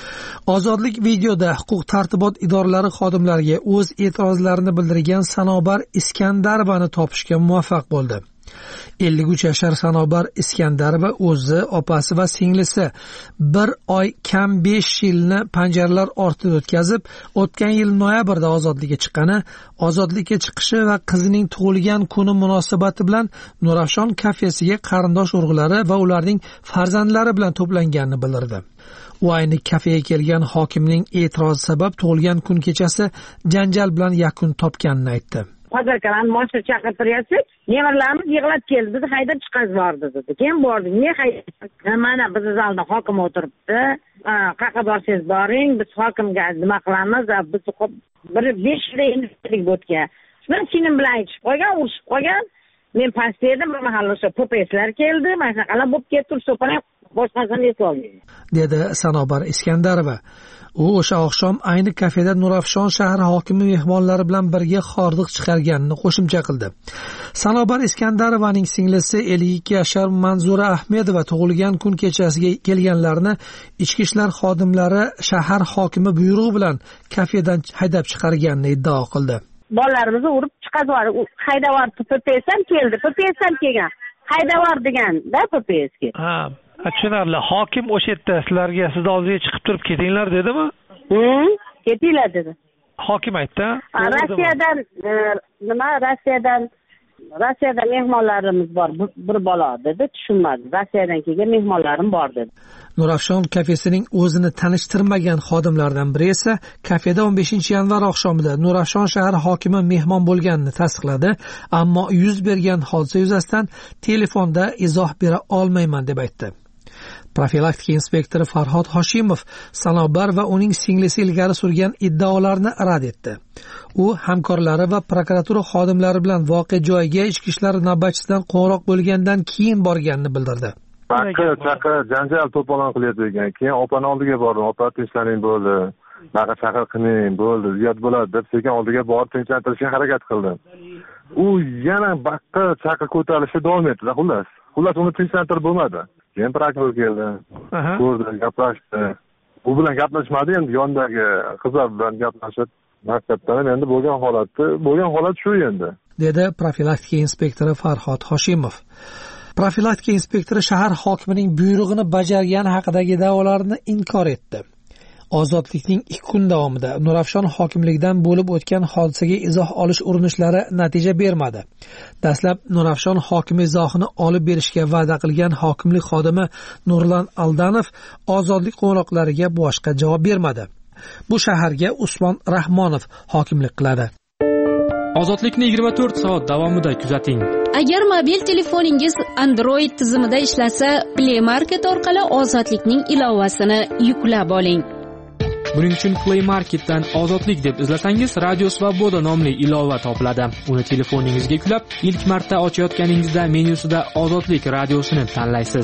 Ozodlik videoda huquq tartibot idoralari xodimlariga o'z e'tirozlarini bildirgan Sanobar Iskandarovani topishga muvaffaq bo'ldi. ellik uch yashar Sanobar Iskandarova o'zi, opasi va singlisi bir oy kam besh yilni panjaralar ortida o'tkazib, o'tgan yil noyabrda ozodlikka chiqqani, ozodlikka chiqishi va qizining tug'ilgan kuni munosabati bilan Nurafshon kafesiga qarindosh urug'lari va ularning farzandlari bilan to'planganini bildirdi. U ayni kafega kelgan hokimning e'tirozi sabab tug'ilgan kun kechasi janjal bilan yakun topganini aytdi. Hozirkalarni moshina chaqirtiryapsiz, nevarlarimiz yig'lab keldi, bizni haydab chiqarib yubordi dedi. Keyin bordik, niye haydab? Mana bizni zalda hokim o'tiribdi. Qayerga borsangiz boring, biz hokimga nima qilamiz? Biz bir besh yil o'tgan. Shundan chinim bilan aytishib qo'ygan, urishib qo'ygan. Men pastda edim, bir mahal o'sha popeslar keldi, mana shunaqalar bo'lib ketdi, so'pana boshqasini eslolmayman, dedi Sanobar Iskandarova. U o'sha oqshom ayni kafeda Nurafshon shahar hokimi mehmonlari bilan birga hordiq chiqarganini qo'shimcha qildi. Sanobar Iskandarovaning singlisi ellik ikki yashar Manzura Ahmedova tug'ilgan kun kechasiga kelganlarni ichki ishlar xodimlari shahar hokimi buyrug'i bilan kafedan haydab chiqarganini iddao qildi. Bolalarimizni urib chiqarib, haydab yubordi, P P S ham keldi, P P S ham kelgan. Haydab yubordi degan-da P P S ga. Ha, tushunarli. Hokim o'sha yerda sizlarga sizni oldingizga chiqib turib ketinglar dedimi? Hmm, ketinglar dedi. Hokim aytdi. Rossiyadan nima? Rossiyadan Rossiyada mehmonlarimiz bor, bir bola dedi, tushunmadi. Rossiyadan kelgan mehmonlarim bor dedi. Nurafshon kafesining o'zini tanishtirmagan xodimlardan biri esa kafeda o'n beshinchi yanvar oqshomida Nurafshon shahar hokimi mehmon bo'lganini tasdiqladi, ammo yuz bergan hodisa yuzasidan telefonda izoh bera olmayman deb aytdi. Profilaktika inspektori Farhod Hoshimov Sanobar va uning singlisi ilgari surgan iddaolarni rad etdi. U hamkorlari va prokuratura xodimlari bilan voqea joyiga ichki ishlar navbatchisidan qo'ng'iroq bo'lgandan keyin borganini bildirdi. Chaqir, chaqir, janjal to'polon qilyapti ekan. Keyin opani oldiga bordim, opa tinchlanib bo'ldi. Naqa chaqir qiling, bo'ldi, ziyod bo'ladi deb sekin oldiga borib tinchlantirishga harakat qildim. U yana baqqa chaqir ko'tarishda davom etdi, xullas. Xullas uni tinchlantirib bo'lmadi. Keyin prokuror keldi. Ko'rdi, gaplashdi. U bilan gaplashmadi, endi yondagi qizlar bilan gaplashib, maktabdan endi bo'lgan holatni, bo'lgan holat shu endi, dedi profilaktika inspektori Farhod Hoshimov. Profilaktika inspektori shahar hokimining buyrug'ini bajargani haqidagi da'volarni inkor etdi. Ozodlikning ikki kun davomida Nurafshon hokimligidan bo'lib o'tgan hodisaga izoh olish urinishlari natija bermadi. Dastlab Nurafshon hokimi izohini olib berishga va'da qilgan hokimlik xodimi Nurlan Aldanov ozodlik qo'ng'iroqlariga boshqa javob bermadi. Bu shaharga Usmon Rahmonov hokimlik qiladi. Ozodlikni yigirma to'rt soat davomida kuzating. Agar mobil telefoningiz Android tizimida ishlasa, Play Market orqali Ozodlikning ilovasini yuklab oling. Buning uchun Play Marketdan Ozodlik deb izlasangiz, Radio Svoboda nomli ilova topiladi. Uni telefoningizga yuklab, ilk marta ochayotganingizda menyusida Ozodlik radiosini tanlaysiz.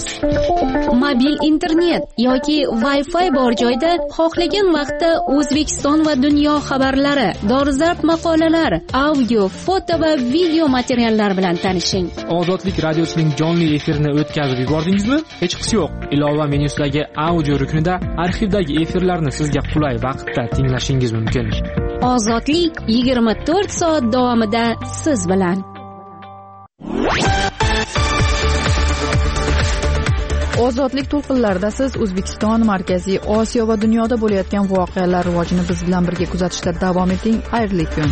Mobil internet yoki Wi-Fi bor joyda xohlagan vaqtda O'zbekiston va dunyo xabarlari, dolzarb maqolalar, audio, foto va video materiallar bilan tanishing. Ozodlik radiosining jonli efirini o'tkazib yubordingizmi? Hech qisi yo'q. Ilova menyusidagi audio ruknida arxivdagi efirlarni sizga qulay vaqtda tinglashingiz mumkin. Ozodlik yigirma to'rt soat davomida siz bilan. Ozodlik to'lqinlarida siz O'zbekiston, Markaziy Osiyo va dunyoda bo'layotgan voqealar rivojini biz bilan birga kuzatishda davom eting. Xayrli kun.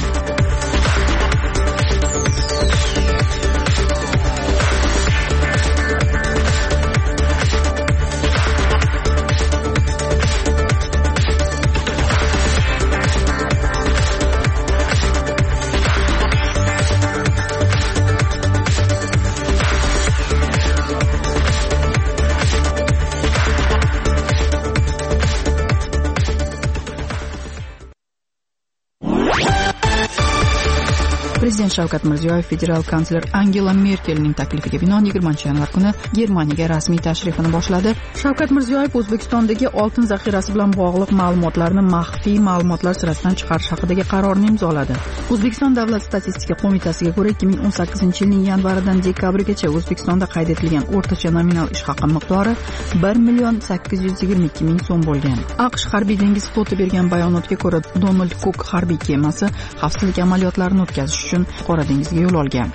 Prezident Shavkat Mirziyoyev federal kansler Angela Merkelning taklifiga binoan yigirmanchi yanvar kuni Germaniyaga rasmiy tashrifini boshladi. Shavkat Mirziyoyev O'zbekistondagi oltin zaxirasi bilan bog'liq ma'lumotlarni maxfiy ma'lumotlar sirasidan chiqarish haqidagi qarorni imzoladi. O'zbekiston Davlat statistika qo'mitasiga ko'ra ikki ming o'n sakkizinchi yilning yanvaridan dekabrigacha O'zbekistonda qayd etilgan o'rtacha nominal ish haqi miqdori bir million sakkiz yuz yigirma ikki ming so'm bo'lgan. AQSh harbiy dengiz floti bergan bayonotga ko'ra Donald Cook harbiy kemasi xavfsizlik amaliyotlarini o'tkazish uchun Qora dengizga yo'l olgan.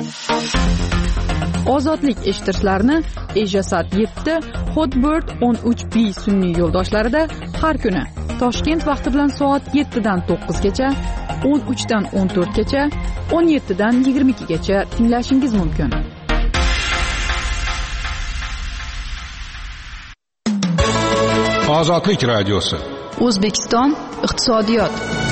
Ozodlik eshittirishlarni Ejasat yetti, Hotbird o'n uch B sun'iy yo'ldoshlarida har kuni Toshkent vaqti bilan soat yettidan to'qqizgacha, o'n uchdan o'n to'rtgacha, o'n yettidan yigirma ikkigacha tinglashingiz mumkin. Ozodlik radiosi. O'zbekiston iqtisodiyot.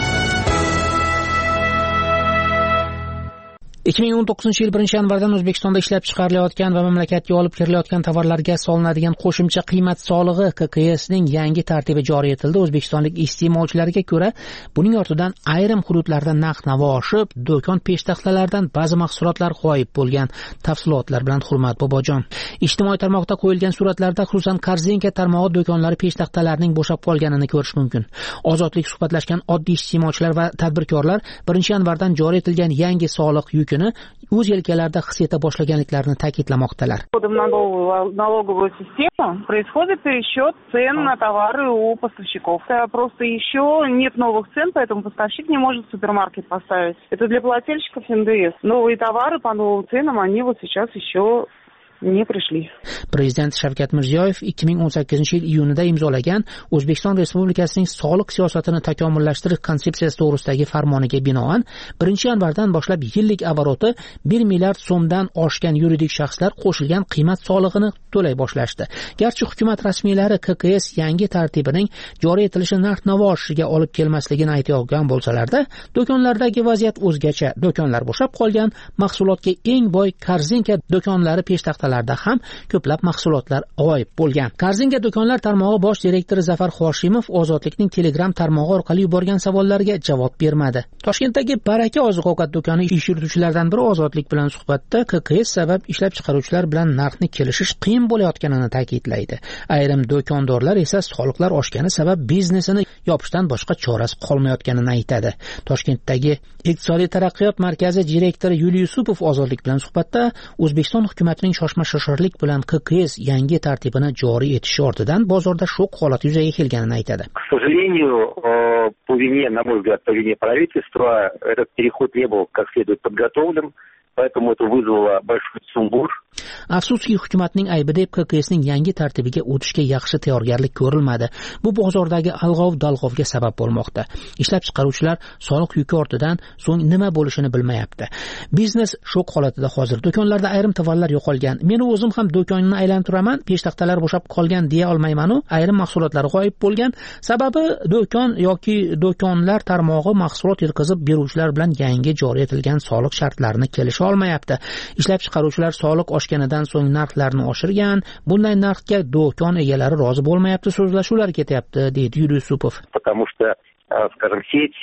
ikki ming o'n to'qqizinchi yil birinchi yanvardan O'zbekistonda ishlab chiqarilayotgan va mamlakatga olib kirilayotgan tovarlarga solinadigan qo'shimcha qiymat solig'i K K S ning yangi tartibi joriy etildi. O'zbekistonlik iste'molchilarga ko'ra, buning ortidan ayrim hududlarda narx-navo oshib, do'kon peshtaxtalaridan ba'zi mahsulotlar g'oyib bo'lgan. Tafsilotlar bilan Hurmat Bobojon. Ijtimoiy tarmoqda qo'yilgan suratlarda xususan Korzinka tarmog'i do'konlari peshtaxtalarining bo'shab qolganini ko'rish mumkin. Ozodlik suhbatlashgan oddiy iste'molchilar va tadbirkorlar birinchi yanvardan joriy etilgan yangi soliq yuki o'z yelkalarida his eta boshlaganliklarini ta'kidlamoqdalar. На новую налоговую систему происходит пересчет цен на товары у поставщиков. Просто еще нет новых цен, поэтому поставщик не может в супермаркет поставить. Это для плательщиков эн дэ эс. Новые товары по новым ценам, они вот сейчас еще не пришли. Prezident Shavkat Mirziyoyev ikki ming o'n sakkizinchi yil iyunida imzolagan O'zbekiston Respublikasining soliq siyosatini takomillashtirish konsepsiyasi to'g'risidagi farmoniga binoan birinchi yanvardan boshlab yillik avaroti bir milliard so'mdan oshgan yuridik shaxslar qo'shilgan qiymat solig'ini to'lay boshlashdi. Garchi hukumat rasmiylari K K S yangi tartibining joriy etilishi narx-navo oshishiga olib kelmasligini aytayotgan bo'lsalarda, do'konlardagi vaziyat o'zgacha. Do'konlar bo'shab qolgan, mahsulotga eng boy Korzinka do'konlari peshtaxtalarida ham ko'plab mahsulotlar g'oyib bo'lgan. Korzinka do'konlar tarmog'i bosh direktori Zafar Hoshimov Ozodlikning Telegram tarmog'i orqali yuborgan savollarga javob bermadi. Toshkentdagi Baraka oziq-ovqat do'koni ish yurituvchilaridan biri Ozodlik bilan suhbatda K K S sabab ishlab chiqaruvchilar bilan narxni kelishish qiyin bo'layotganini ta'kidlaydi. Ayrim do'kondorlar esa soliqlar oshgani sabab biznesini yopishdan boshqa chorasi qolmayotganini aytadi. Toshkentdagi Iqtisodiy taraqqiyot markazi direktori Yuliy Yusupov Ozodlik bilan suhbatda O'zbekiston hukumatining shoshma-shoshirlik bilan K K S yangi tartibini joriy etishi ortidan bozorda shok holati yuzaga kelganini aytadi. К сожалению, по вине, на мой взгляд, по вине правительства, этот переход не был как следует подготовлен, поэтому это вызвало большой сумбур. Afsuski hukumatning aybi deb K K S ning yangi tartibiga o'tishga yaxshi tayyorgarlik ko'rilmadi. Bu bozordagi alg'ov-dalg'ovga sabab bo'lmoqda. Ishlab chiqaruvchilar soliq yuki ortidan so'ng nima bo'lishini bilmayapti. Biznes shok holatida hozir. Do'konlarda ayrim tovarlar yo'qolgan. Men o'zim ham do'konni aylantiraman, peshtaxtalar bo'shab qolgan deya olmayman-u. Ayrim mahsulotlar g'oyib bo'lgan. Sababi do'kon yoki do'konlar tarmog'i mahsulot yetkazib beruvchilar bilan yangi joriy etilgan soliq shartlarini kelisha olmayapti. Ishlab chiqaruvchilar soliq oshganidan so'ng narxlarni oshirgan. Bunday narxga do'kon egalari rozi bo'lmayapti, so'zlashuvlar ketyapti, deydi Yuliy Yusupov. Потому что, скажем, сеть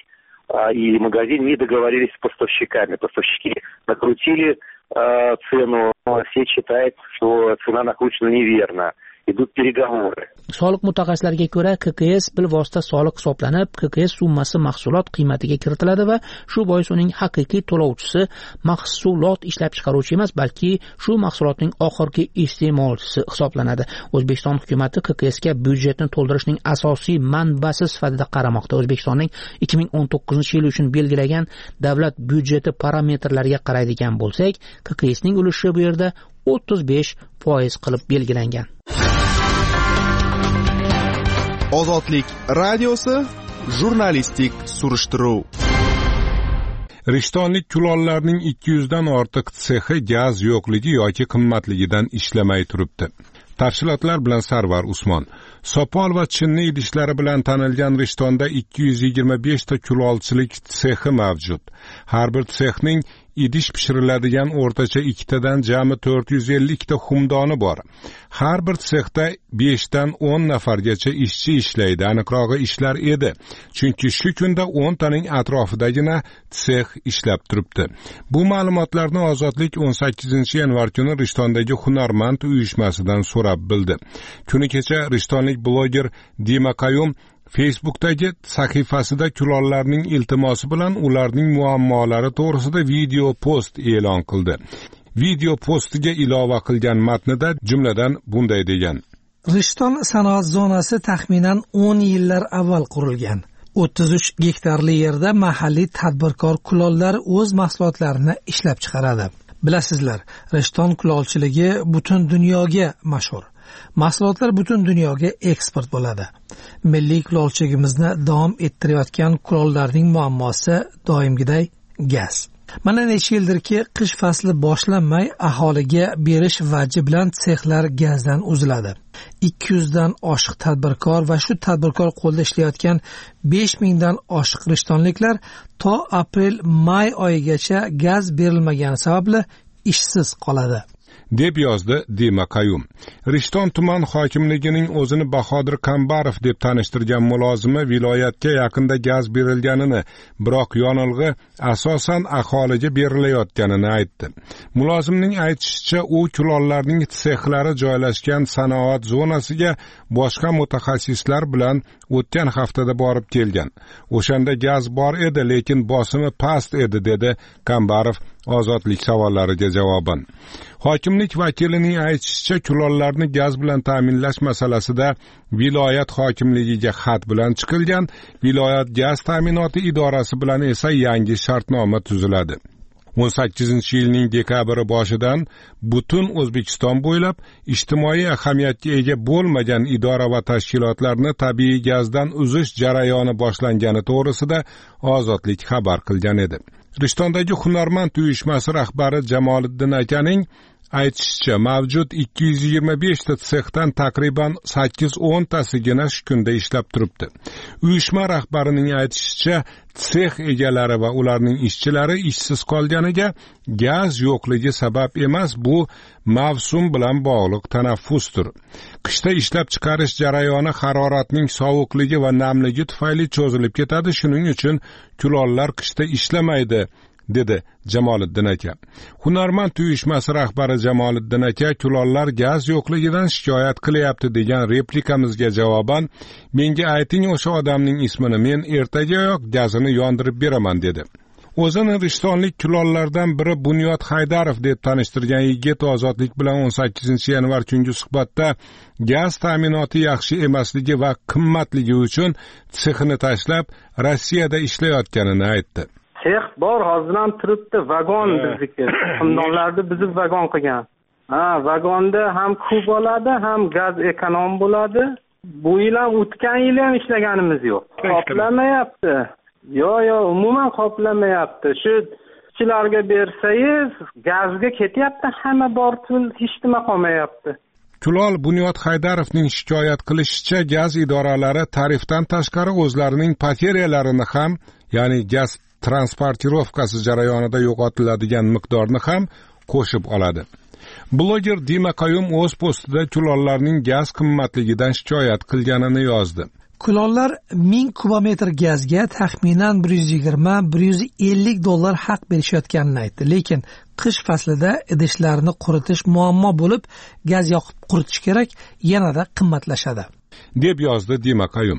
и магазин не договорились с поставщиками. Поставщики накрутили цену, сеть считает, что цена накручена неверно. Idut переговоры. Soliq mutaxassislariga ko'ra, K K S bilvosita soliq hisoblanib, K K S summasi mahsulot qiymatiga kiritiladi va shu bois uning haqiqiy to'lovchisi mahsulot ishlab chiqaruvchi emas, balki shu mahsulotning oxirgi iste'molchisi hisoblanadi. O'zbekiston hukumatı K K S ga byudjetni to'ldirishning asosiy manbasi sifatida qaramoqda. O'zbekistonning ikki ming o'n to'qqizinchi yil uchun belgilagan davlat byudjeti parametrlariga qaraydigan bo'lsak, K K S ning ulushi bu yerda o'ttiz besh foiz qilib belgilangan. Ozodlik radiosi jurnalistik surishtiruv. Rishtonlik kulollarning ikki yuzdan ortiq sexi gaz yo'qligi yoki qimmatligidan ishlamay turibdi. Tafsilotlar bilan Sarvar Usmon. Sopol va chinni idishlari bilan tanilgan Rishtonda ikki yuz yigirma besh ta kulolchilik sexi mavjud. Har bir sexning idish pishiriladigan o'rtacha ikkitadan jami to'rt yuz ellik ta xumdoni bor. Har bir sexda besh dan o'n nafargacha ishchi ishlaydi. Aniqrog'i ishlar edi. Chunki shu kunda o'n taning atrofidagina sex ishlab turibdi. Bu ma'lumotlarni Ozodlik o'n sakkizinchi yanvar kuni Rishtondagi Hunarmand uyushmasidan so'rab bildi. Kuni kecha Rishtonlik bloger Dima Qayum Facebook'dagi sahifasida kulollarning iltimosi bilan ularning muammolari to'g'risida video post e'lon qildi. Video postiga ilova qilgan matnida jumladan bunday degan: Rishton sanoat zonasi taxminan o'n yillar avval qurilgan. o'ttiz uch gektarli yerda mahalliy tadbirkor kulollar o'z mahsulotlarini ishlab chiqaradi. Bilasizlar, Rishton kulolchiligi butun dunyoga mashhur. Mahsulotlar butun dunyoga eksport bo'ladi. Milliy kulolchiligimizni davom ettirayotgan kulollarning muammosi doimgiday gaz. Mana necha yildirki qish fasli boshlanmay aholiga berish vaji bilan sexlar gazdan uziladi. ikki yuz dan oshiq tadbirkor va shu tadbirkor qo'lda ishlayotgan besh ming dan oshiq rishtonliklar to aprel-may oyigacha gaz berilmagani sababli ishsiz qoladi, deb yozdi Dima Qayum. Rishton tuman hokimligining o'zini Bahodir Kambarov deb tanishtirgan mulozimi viloyatga yaqinda gaz berilganini, biroq yonilg'i asosan aholiga berilayotganini aytdi. Mulozimning aytishicha, u kulollarning sexlari joylashgan sanoat zonasiga boshqa mutaxassislar bilan o'tgan haftada borib kelgan. O'shanda gaz bor edi, lekin bosimi past edi, dedi Kambarov Ozodlik savollariga javoban. Hokimlik vakilining aytishicha, kulollarni gaz bilan ta'minlash masalasida viloyat hokimligiga xat bilan chiqilgan, viloyat gaz ta'minoti idorasi bilan esa yangi shartnoma tuziladi. o'n sakkizinchi yilning dekabri boshidan butun O'zbekiston bo'ylab ijtimoiy ahamiyatga ega bo'lmagan idora va tashkilotlarni tabiiy gazdan uzish jarayoni boshlangani to'g'risida Ozodlik xabar qilgan edi. Rishtondagi Hunarmand uyushmasi rahbari Jamoliddin akaning aytishicha, mavjud ikki yuz yigirma besh ta sexdan taqriban sakkiz o'n tasigina shu kunda ishlab turibdi. Uyushma rahbarining aytishicha, sex egalari va ularning ishchilari ishsiz qolganiga gaz yo'qligi sabab emas, bu mavsum bilan bog'liq tanaffusdir. Qishda ishlab chiqarish jarayoni haroratning sovuqligi va namligi tufayli cho'zilib ketadi, shuning uchun kulollar qishda ishlamaydi, dedi Jamoliddin aka. Hunarmand uyushmasi rahbari Jamoliddin aka kulollar gaz yo'qligidan shikoyat qilyapti degan replikamizga javoban, menga ayting o'sha odamning ismini, men ertagayoq gazini yondirib beraman, dedi. O'zini rishtonlik kulollardan biri Bunyod Haydarov deb tanishtirgan yigit Ozodlik bilan o'n sakkizinchi yanvar kungi suhbatda gaz ta'minoti yaxshi emasligi va qimmatligi uchun sexini tashlab Rossiyada ishlayotganini aytdi. Sex bor, hozir ham turibdi, vagon bizniki. Xumdonlarni buzib vagon qilgan. Ha, vagonda ham ko'p bo'ladi, ham gaz ekonom bo'ladi. Bu yil ham o'tgan yil ham ishlaganimiz yo'q. Qoplamayapti. Yo, yo, umuman qoplamayapti. Shu ishchilarga bersangiz, gazga ketyapti, hamma bor pul hech nima qolmayapti. Kulol Bunyod Haydarovning shikoyat qilishicha, gaz idoralari tarifdan tashqari o'zlarining pateriyalarini ham, ya'ni gaz transportirovkasi jarayonida yo'qotiladigan miqdorni ham qo'shib oladi. Bloger Dima Qayum o'z postida kulollarning gaz qimmatligidan shikoyat qilganini yozdi. Kulollar ming kubometr gazga taxminan bir yuz yigirma - bir yuz ellik dollar haq berishayotganini aytdi. Lekin qish faslida idishlarni quritish muammo bo'lib, gaz yoqib quritish kerak, yanada qimmatlashadi, deb yozdi Dima Qayum.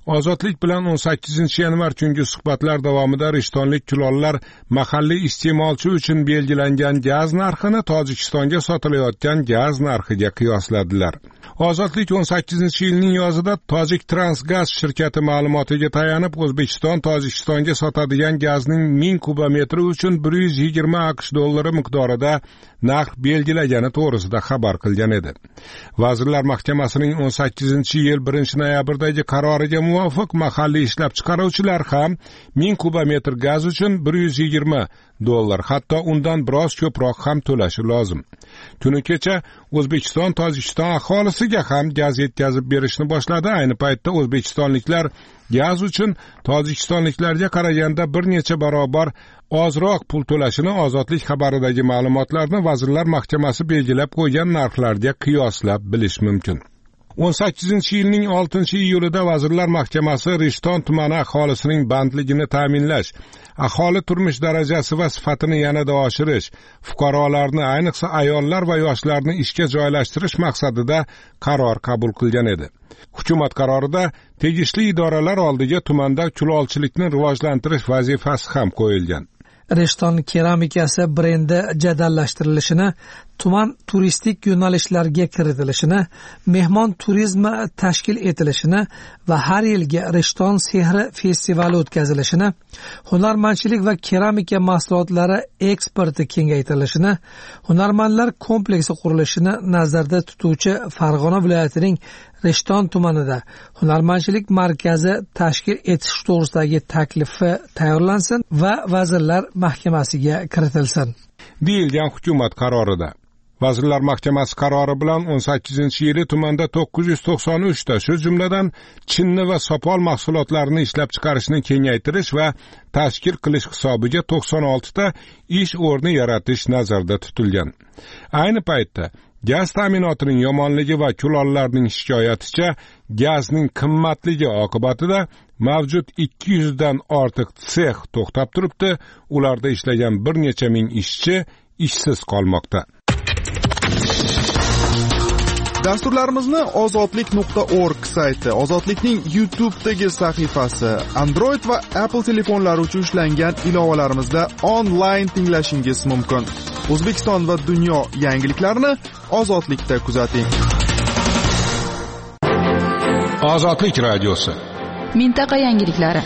Ozodlik bilan o'n sakkizinchi yanvar kungi suhbatlar davomida rishtonlik kulollar mahalliy iste'molchi uchun belgilangan gaz narxini Tojikistonga sotilayotgan gaz narxiga qiyosladilar. Ozodlik o'n sakkizinchi yilning yozida Tojik Transgaz shirkati ma'lumotiga tayanib O'zbekiston Tojikistonga sotadigan gazning ming kubometri uchun bir yuz yigirma AQSh dollari miqdorida narx belgilagani to'g'risida xabar qilgan edi. Vazirlar Mahkamasining o'n sakkizinchi yil birinchi noyabrdagi qaroriga muvofiq mahalliy ishlab chiqaruvchilar ham ming kubometr gaz uchun bir yuz yigirma dollar, hatto undan biroz ko'proq ham to'lashi lozim. Kuni kecha O'zbekiston Tojikiston aholisiga ham gaz yetkazib berishni boshladi. Ayni paytda o'zbekistonliklar gaz uchun tojikistonliklarga qaraganda bir necha barobar ozroq pul to'lashini Ozodlik xabaridagi ma'lumotlarni Vazirlar Mahkamasi belgilab qo'ygan narxlarga qiyoslab bilish mumkin. o'n sakkizinchi yilning oltinchi iyulida Vazirlar Mahkamasi Rishton tumani aholisining bandligini ta'minlash, aholi turmush darajasi va sifatini yanada oshirish, fuqarolarni, ayniqsa ayollar va yoshlarni ishga joylashtirish maqsadida qaror qabul qilgan edi. Hukumat qarorida tegishli idoralar oldiga tumanda kulolchilikni rivojlantirish vazifasi ham qo'yilgan. Rishton keramikasi brendi jadallashtirilishini, tuman turistik yo'nalishlarga kiritilishini, mehmon turizmi tashkil etilishini va har yilgi Rishton sehri festivali o'tkazilishini, hunarmandchilik va keramika mahsulotlari eksporti kengaytirilishini, hunarmandlar kompleksi qurilishini nazarda tutuvchi Farg'ona viloyatining Rishton tumanida hunarmandchilik markazi tashkil etish to'g'risidagi taklifi tayyorlansin va Vazirlar Mahkamasiga kiritilsin, deyilgan hukumat qarorida. Vazirlar Mahkamasi qarori bilan o'n sakkizinchi yili tumanda to'qqiz yuz to'qson uch ta, shu jumladan chinni va sopol mahsulotlarini ishlab chiqarishni kengaytirish va tashkil qilish hisobiga to'qson olti ta ish o'rni yaratish nazarda tutilgan. Ayni paytda gaz ta'minotining yomonligi va kulollarning shikoyaticha gazning qimmatligi oqibatida mavjud ikki yuz dan ortiq sex to'xtab turibdi. Ularda ishlagan bir necha ming ishchi ishsiz qolmoqda. Dasturlarimizni ozodlik nuqta org sayti, Ozodlikning YouTube'dagi sahifasi, Android va Apple telefonlari uchun ishlangan ilovalarimizda onlayn tinglashingiz mumkin. O'zbekiston va dunyo yangiliklarini Ozodlikda kuzating. Ozodlik radiosi. Mintaqa yangiliklari.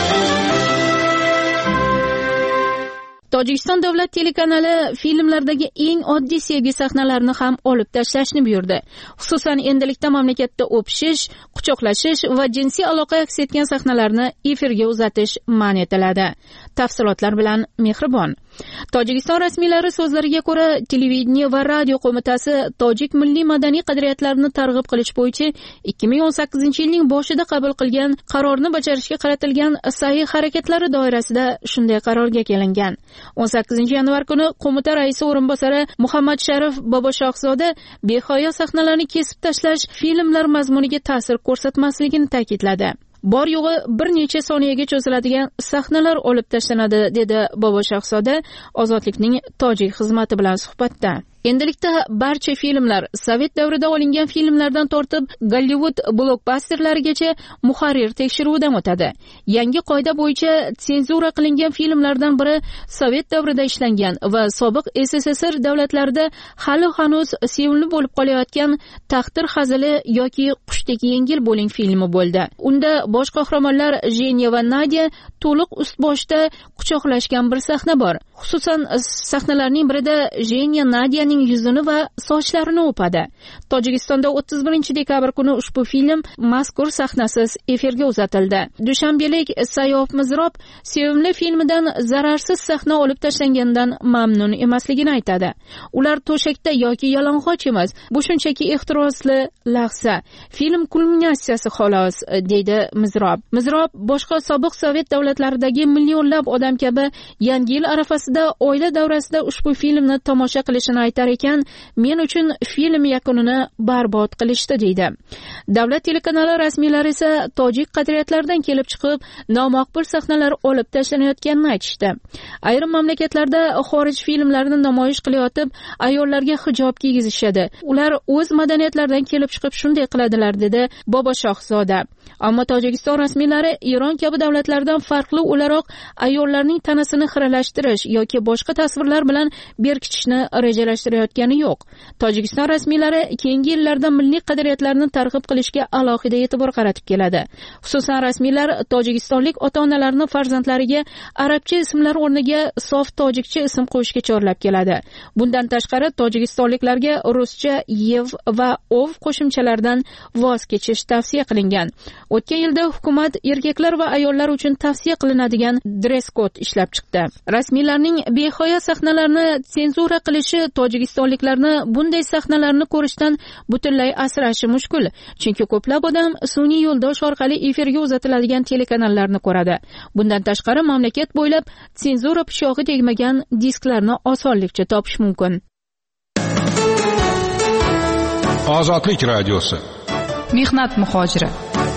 Tojikiston davlat telekanali filmlardagi eng oddiy sevgi sahnalarini ham olib tashlashni buyurdi. Xususan, endilikda mamlakatda o'pishish, quchoqlashish va jinsiy aloqa aks etgan sahnalarni efirga uzatish man etiladi. Tafsilotlar bilan Mehribon. Tojikiston rasmiylari so'zlariga ko'ra, televideniya va radio qo'mitasi tojik milliy madaniy qadriyatlarini targ'ib qilish bo'yicha ikki ming o'n sakkizinchi yilning boshida qabul qilgan qarorni bajarishga qaratilgan sa'y harakatlari doirasida shunday qarorga kelingan. o'n sakkizinchi yanvar kuni qo'mita raisi o'rinbosari Muhammad Sharif Boboshohzoda behayo sahnalarni kesib tashlash filmlar mazmuniga ta'sir ko'rsatmasligini ta'kidladi. Bor yo'g'i bir necha soniyaga cho'ziladigan sahnalar olib tashlanadi, dedi Boboshohzoda Ozodlikning tojik xizmati bilan suhbatda. Endilikda barcha filmlar Sovet davrida olingan filmlardan tortib Gollivud blokbasterlarigacha muharrir tekshiruvidan o'tadi. Yangi qoida bo'yicha senzura qilingan filmlardan biri Sovet davrida ishlangan va sobiq S S S R davlatlarida hali hanuz sevimli bo'lib qolayotgan Taqdir hazili yoki Qushdek yengil bo'ling filmi bo'ldi. Unda bosh qahramonlar Jenya va Nadia to'liq ust-boshda quchoqlashgan bir sahna bor. Xususan, sahnalarning birida Jenya Nadianing yuzini va sochlarini o'padi. Tojikistonda o'ttiz birinchi dekabr kuni ushbu film mazkur sahnasiz efirga uzatildi. Dushanbalik Sayof Mizrob sevimli filmidan zararsiz sahna olib tashlangandan mamnun emasligini aytadi. Ular to'shakda yoki yalang'och emas, bu shunchaki ehtirosli lahza. Film kulminatsiyasi xolos, deydi Mizrob. Mizrob boshqa sobiq Sovet davlatlaridagi millionlab odam kabi Yangi yil arafasida oila davrasida ushbu filmni tomosha qilishini aytadi qilar ekan, men uchun film yakunini barbod qilishdi deydi. Davlat telekanali rasmiylari esa tojik qadriyatlaridan kelib chiqib, nomaqbul sahnalar olib tashlanayotganini aytishdi. Ayrim mamlakatlarda xorij filmlarini namoyish qilayotib, ayollarga hijob kiygizishadi. Ular o'z madaniyatlaridan kelib chiqib shunday qiladilar, dedi Bobo Shohzoda. Ammo Tojikiston rasmiylari Eron kabi davlatlardan farqli o'laroq ayollarning tanasini xiralashtirish yoki boshqa tasvirlar bilan berkitishni rejalashtirayotgani yo'q. Tojikiston rasmiylari keyingi yillarda milliy qadriyatlarni targ'ib qilishga alohida e'tibor qaratib keladi. Xususan, rasmiylar tojikistonlik ota-onalarni farzandlariga arabcha ismlar o'rniga sof tojikcha ism qo'yishga chorlab keladi. Bundan tashqari, tojikistonliklarga ruscha yev va ov qo'shimchalaridan voz kechish tavsiya qilingan. O'tgan yilda hukumat erkaklar va ayollar uchun tavsiya qilinadigan dress code ishlab chiqdi. Rasmiylarning behoya sahnalarni senzura qilishi tojikistonliklarni bunday sahnalarni ko'rishdan butunlay asrashi mushkul. Chunki ko'plab odam sun'iy yo'ldosh orqali efirga uzatiladigan telekanallarni ko'radi. Bundan tashqari, mamlakat bo'ylab senzura pishog'i tegmagan disklarni osonlikcha topish mumkin. Ozodlik radiosi. Mehnat muhojiri.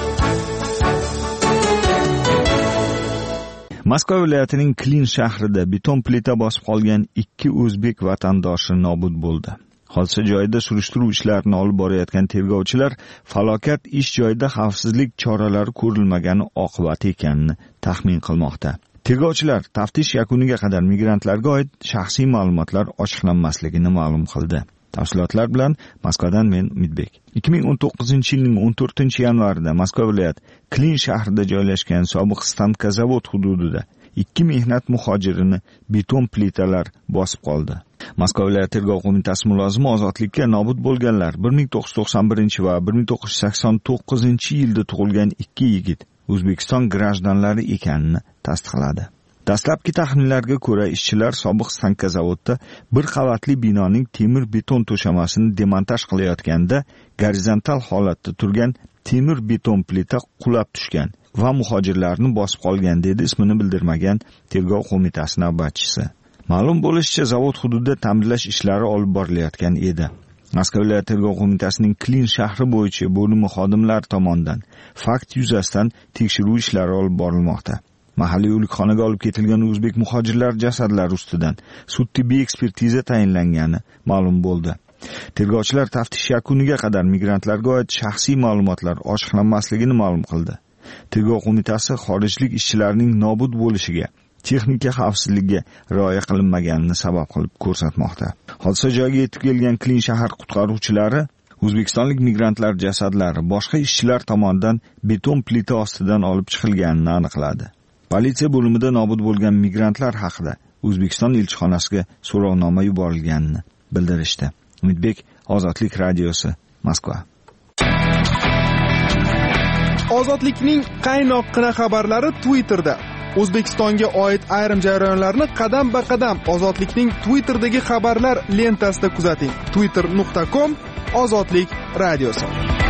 Moskva viloyatining Klin shahrida beton plita bosib qolgan ikki o'zbek vatandoshi nobud bo'ldi. Hodisa joyida surishtiruv ishlarini olib borayotgan tergovchilar falokat ish joyida xavfsizlik choralari ko'rilmagani oqibati ekanini taxmin qilmoqda. Tergovchilar taftish yakuniga qadar migrantlarga oid shaxsiy ma'lumotlar ochiqlanmasligini ma'lum qildi. Tafsilotlar bilan Moskvadan men Umidbek. ikki ming o'n to'qqizinchi yilning o'n to'rtinchi yanvarida Moskva viloyat Klin shahrida joylashgan sobiq Stanka zavod hududida ikki mehnat muhojirini beton plitalar bosib qoldi. Moskva viloyat tergov qo'mitasi mulozimi ozodlikka nobud bo'lganlar bir ming to'qqiz yuz to'qson birinchi va bir ming to'qqiz yuz sakson to'qqizinchi yilda tug'ilgan ikki yigit O'zbekiston grajdanlari ekanini tasdiqladi. Dastlabki taxminlarga ko'ra, ishchilar sobiq Stanka zavodda bir qavatli binoning temir beton to'shamasini demontaj qilayotganda gorizontal holatda turgan temir beton plita qulab tushgan va muhojirlarni bosib qolgan, dedi ismini bildirmagan tergov qo'mitasi navbatchisi. Ma'lum bo'lishicha, zavod hududida ta'mirlash ishlari olib borilayotgan edi. Moskva viloyat tergov qo'mitasining Klin shahri bo'yicha bo'limi xodimlari tomonidan fakt yuzasidan tekshiruv ishlari olib borilmoqda. Mahalliy o'likxonaga olib ketilgan o'zbek muhojirlar jasadlari ustidan sud-tibbiy ekspertiza tayinlangani ma'lum bo'ldi. Tergovchilar taftish yakuniga qadar migrantlarga oid shaxsiy ma'lumotlar ochiqlanmasligini ma'lum qildi. Tergov qo'mitasi xorijlik ishchilarning nobud bo'lishiga, texnika xavfsizligiga rioya qilinmaganini sabab qilib ko'rsatmoqda. Hodisa joyiga yetib kelgan Klin shahar qutqaruvchilari o'zbekistonlik migrantlar jasadlari boshqa ishchilar tomonidan beton plita ostidan olib chiqilganini aniqladi. Politsiya bo'limida nobud bo'lgan migrantlar haqida O'zbekiston elchixonasiga so'rovnoma yuborilganini bildirishdi. Umidbek, Ozodlik radiosi, Moskva. Ozodlikning qaynoqqina xabarlari Twitterda. O'zbekistonga oid ayrim jarayonlarni qadam-ba-qadam Ozodlikning Twitterdagi xabarlar lentasida kuzating. twitter nuqta com Ozodlik radiosi.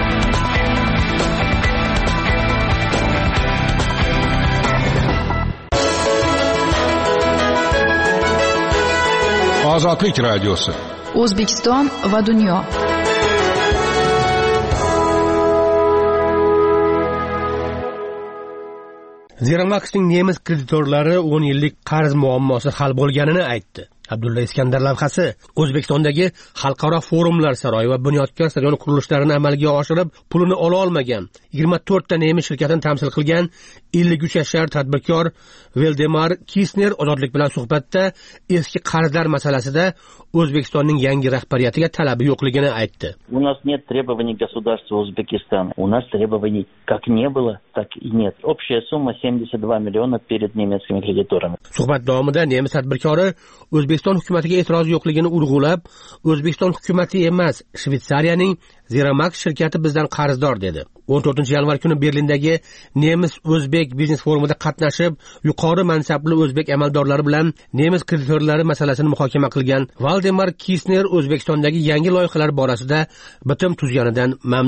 Ozodlik radiosi. O'zbekiston va dunyo. Zeramaxning nemis kreditorlari o'n yillik qarz muammosi hal bo'lganini aytdi. Abdulla Iskandar lavhasi O'zbekistondagi xalqaro forumlar saroyi va bunyodkor stadion qurilishlarini amalga oshirib, pulini ola olmagan yigirma to'rtta nemis shirkatini tamsil qilgan ellik uch yashar tadbirkor Valdemar Kisner Ozodlik bilan suhbatda eski qarzlar masalasida O'zbekistonning yangi rahbariyatiga talabi yo'qligini aytdi. У нас нет требований государства Узбекистана. У нас требований как не было, так и нет. Общая сумма семьдесят два миллиона перед немецкими кредиторами. Suhbat davomida nemis tadbirkori O'zbekiston hukumatiga e'tiroz yo'qligini urg'ulab, O'zbekiston hukumati emas, Shvetsariyaning Zeramax shirkati bizdan qarzdor dedi. o'n to'rtinchi yanvar kuni Berlindagi nemis o'zbek biznes forumida qatnashib, yuqori mansabli o'zbek amaldorlari bilan nemis kreditorlari masalasini muhokama qilgan Valdemar Kisner O'zbekistondagi yangi loyihalar borasida bitim tuzganidan mamnun.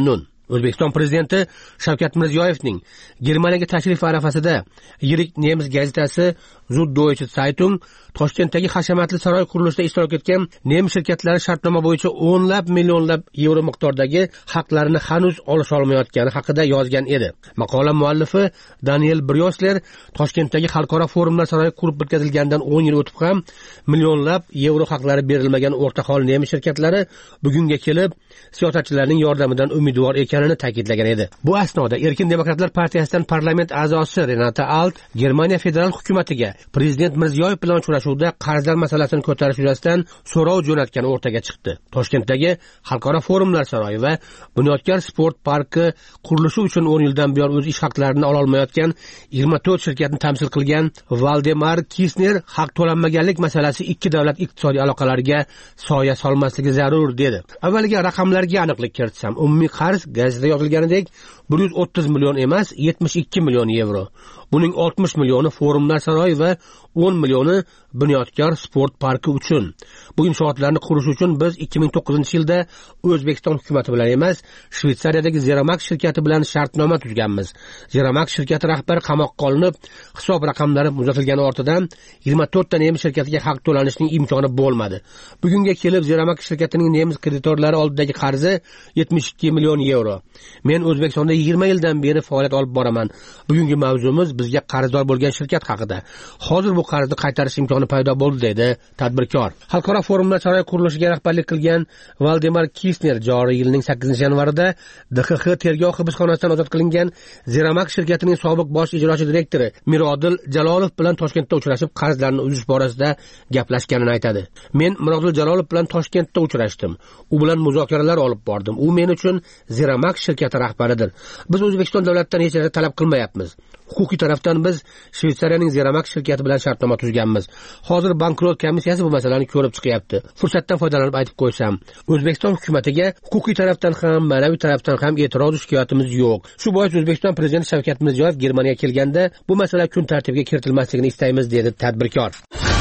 O'zbekiston prezidenti Shavkat Mirziyoyevning Germaniyaga tashrifi arafasida yirik nemis gazetasi Süddeutsche Zeitung Toshkentdagi hashamatli saroy qurilishida ishtirok etgan nemis shirkatlari shartnoma bo'yicha o'nlab millionlab yevro miqdordagi haqlarini hanuz olisha olmayotgani haqida yozgan edi. Maqola muallifi Daniel Bryosler Toshkentdagi xalqaro forumlar saroyi qurib bitkazilgandan o'n yil o'tib ham millionlab yevro haqlari berilmagan o'rtahol nemis shirkatlari bugunga kelib siyosatchilarning yordamidan umidvor ekanini ta'kidlagan edi. Bu asnoda Erkin demokratlar partiyasidan parlament a'zosi Renata Alt Germaniya federal hukumatiga prezident Mirziyoyev bilan uchrashuvda qarzlar masalasini ko'tarish yuzasidan so'rov jo'natgani o'rtaga chiqdi. Toshkentdagi xalqaro forumlar saroyi va Bunyodkor sport parki qurilishi uchun o'n yildan buyon o'z ish haqlarini ola olmayotgan yigirma to'rt shirkatni tamsil qilgan Valdemar Kisner haq to'lanmaganlik masalasi ikki davlat iqtisodiy aloqalariga soya solmasligi zarur dedi. Avvaliga raqamlarga aniqlik kiritsam, umumiy qarz gazetada yozilganidek bir yuz o'ttiz million emas, yetmish ikki million yevro. Buning oltmish millioni forumlar saroyi va o'n millioni Bunyodkor sport parki uchun. Bu inshootlarni qurish uchun biz ikki ming to'qqizinchi yilda O'zbekiston hukumati bilan emas, Shvetsariyadagi Zeramak shirkati bilan shartnoma tuzganmiz. Zeramak shirkati rahbari qamoqqa olinib, hisob raqamlari uzatilgani ortidan yigirma to'rt ta nemis shirkatiga haq to'lanishning imkoni bo'lmadi. Bugunga kelib Zeramak shirkatining nemis kreditorlari oldidagi qarzi yetmish ikki million yevro. Men O'zbekistonda yigirma yildan beri faoliyat olib boraman. Bugungi mavzumiz bizga qarzdor bo'lgan shirkat haqida. Hozir bu qarzni qaytarish imkoni paydo bo'ldi dedi tadbirkor. Xalqaro forumlar saroy qurilishiga rahbarlik qilgan Valdemar Kisner joriy yilning sakkizinchi yanvarida D X X tergov hibsxonasidan ozod qilingan Zeramak shirkatining sobiq bosh ijrochi direktori Mirodil Jalolov bilan Toshkentda uchrashib qarzlarni uzish borasida gaplashganini aytadi. Men Mirodil Jalolov bilan Toshkentda uchrashdim. U bilan muzokaralar olib bordim. U men uchun Zeramak shirkati rahbaridir. Biz O'zbekiston davlatidan hech narsa talab qilmayapmiz. Huquqiy tarafdan biz Shvetsariyaning Zeramak shirkati bilan shartnoma tuzganmiz. Hozir bankrot komissiyasi bu masalani ko'rib chiqyapti. Fursatdan foydalanib aytib qo'ysam, O'zbekiston hukumatiga huquqiy tarafdan ham, ma'naviy tarafdan ham e'tiroz shikoyatimiz yo'q. Shu bois O'zbekiston prezidenti Shavkat Mirziyoyev Germaniyaga kelganda bu masala kun tartibiga kiritilmasligini istaymiz dedi tadbirkor.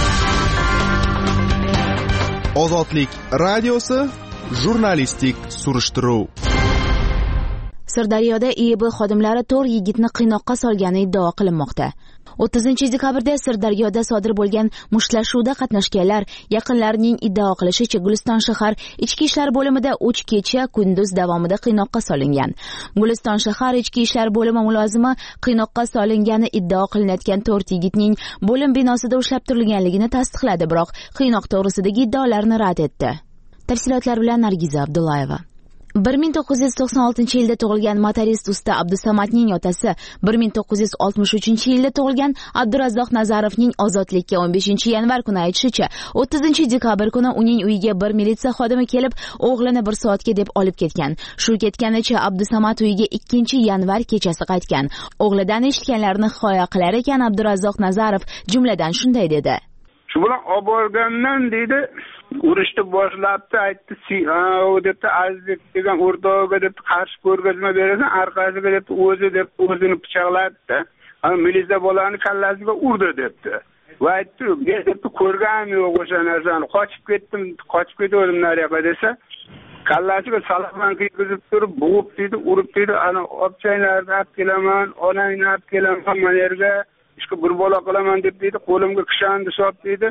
Ozodlik radiosi jurnalistik surishtiruv. Sirdaryoda I E B xodimlari to'rt yigitni qiynoqqa solgani iddao qilinmoqda. o'ttizinchi dekabrda Sirdaryoda sodir bo'lgan mushtlashuvda qatnashganlar yaqinlarining iddao qilishicha Guliston shahar ichki ishlar bo'limida uch kecha kunduz davomida qiynoqqa solingan. Guliston shahar ichki ishlar bo'limi mulozimi qiynoqqa solingani iddao qilinayotgan to'rt yigitning bo'lim binosida ushlab turilganligini tasdiqladi, biroq qiynoq to'g'risidagi iddaolarni rad etdi. Tafsilotlar bilan Nargiza Abdullayeva. bir ming to'qqiz yuz to'qson oltinchi yilda tug'ilgan motorist usta Abdusamatning otasi bir ming to'qqiz yuz oltmish uchinchi yilda tug'ilgan Abdurazzoq Nazarovning ozodlikka o'n beshinchi yanvar kuni aytishicha, o'ttizinchi dekabr kuni uning uyiga bir militsiya xodimi kelib, o'g'lini bir soatga deb olib ketgan. Shu ketganicha Abdusamat uyiga ikkinchi yanvar kechasi qaytgan. O'g'lidan eshitganlarini hikoya qilar ekan Abdurazzoq Nazarov jumladan shunday dedi. Shu bilan olib borgandan deydi, urushni boshlabdi, aytdi, "O" debdi, Azizbek degan o'rtog'iga debdi, qarshi ko'rgazma berasan, orqasiga debdi, o'zi deb o'zini pichoqlatdi. Ana militsiya bolani kallasiga urdi debdi. Va aytdi, "Men debdi ko'rganim yo'q o'sha narsani, qochib ketdim, qochib ketdim nariyoqqa" desa, kallasiga salomdan kirgizib turib, bo'g'ib deydi, urib deydi, "Ana obchanglarni olib kelaman, onangni olib kelaman, mana yerga ishga bir bola qilaman" deb deydi, qo'limga kishanni solib deydi.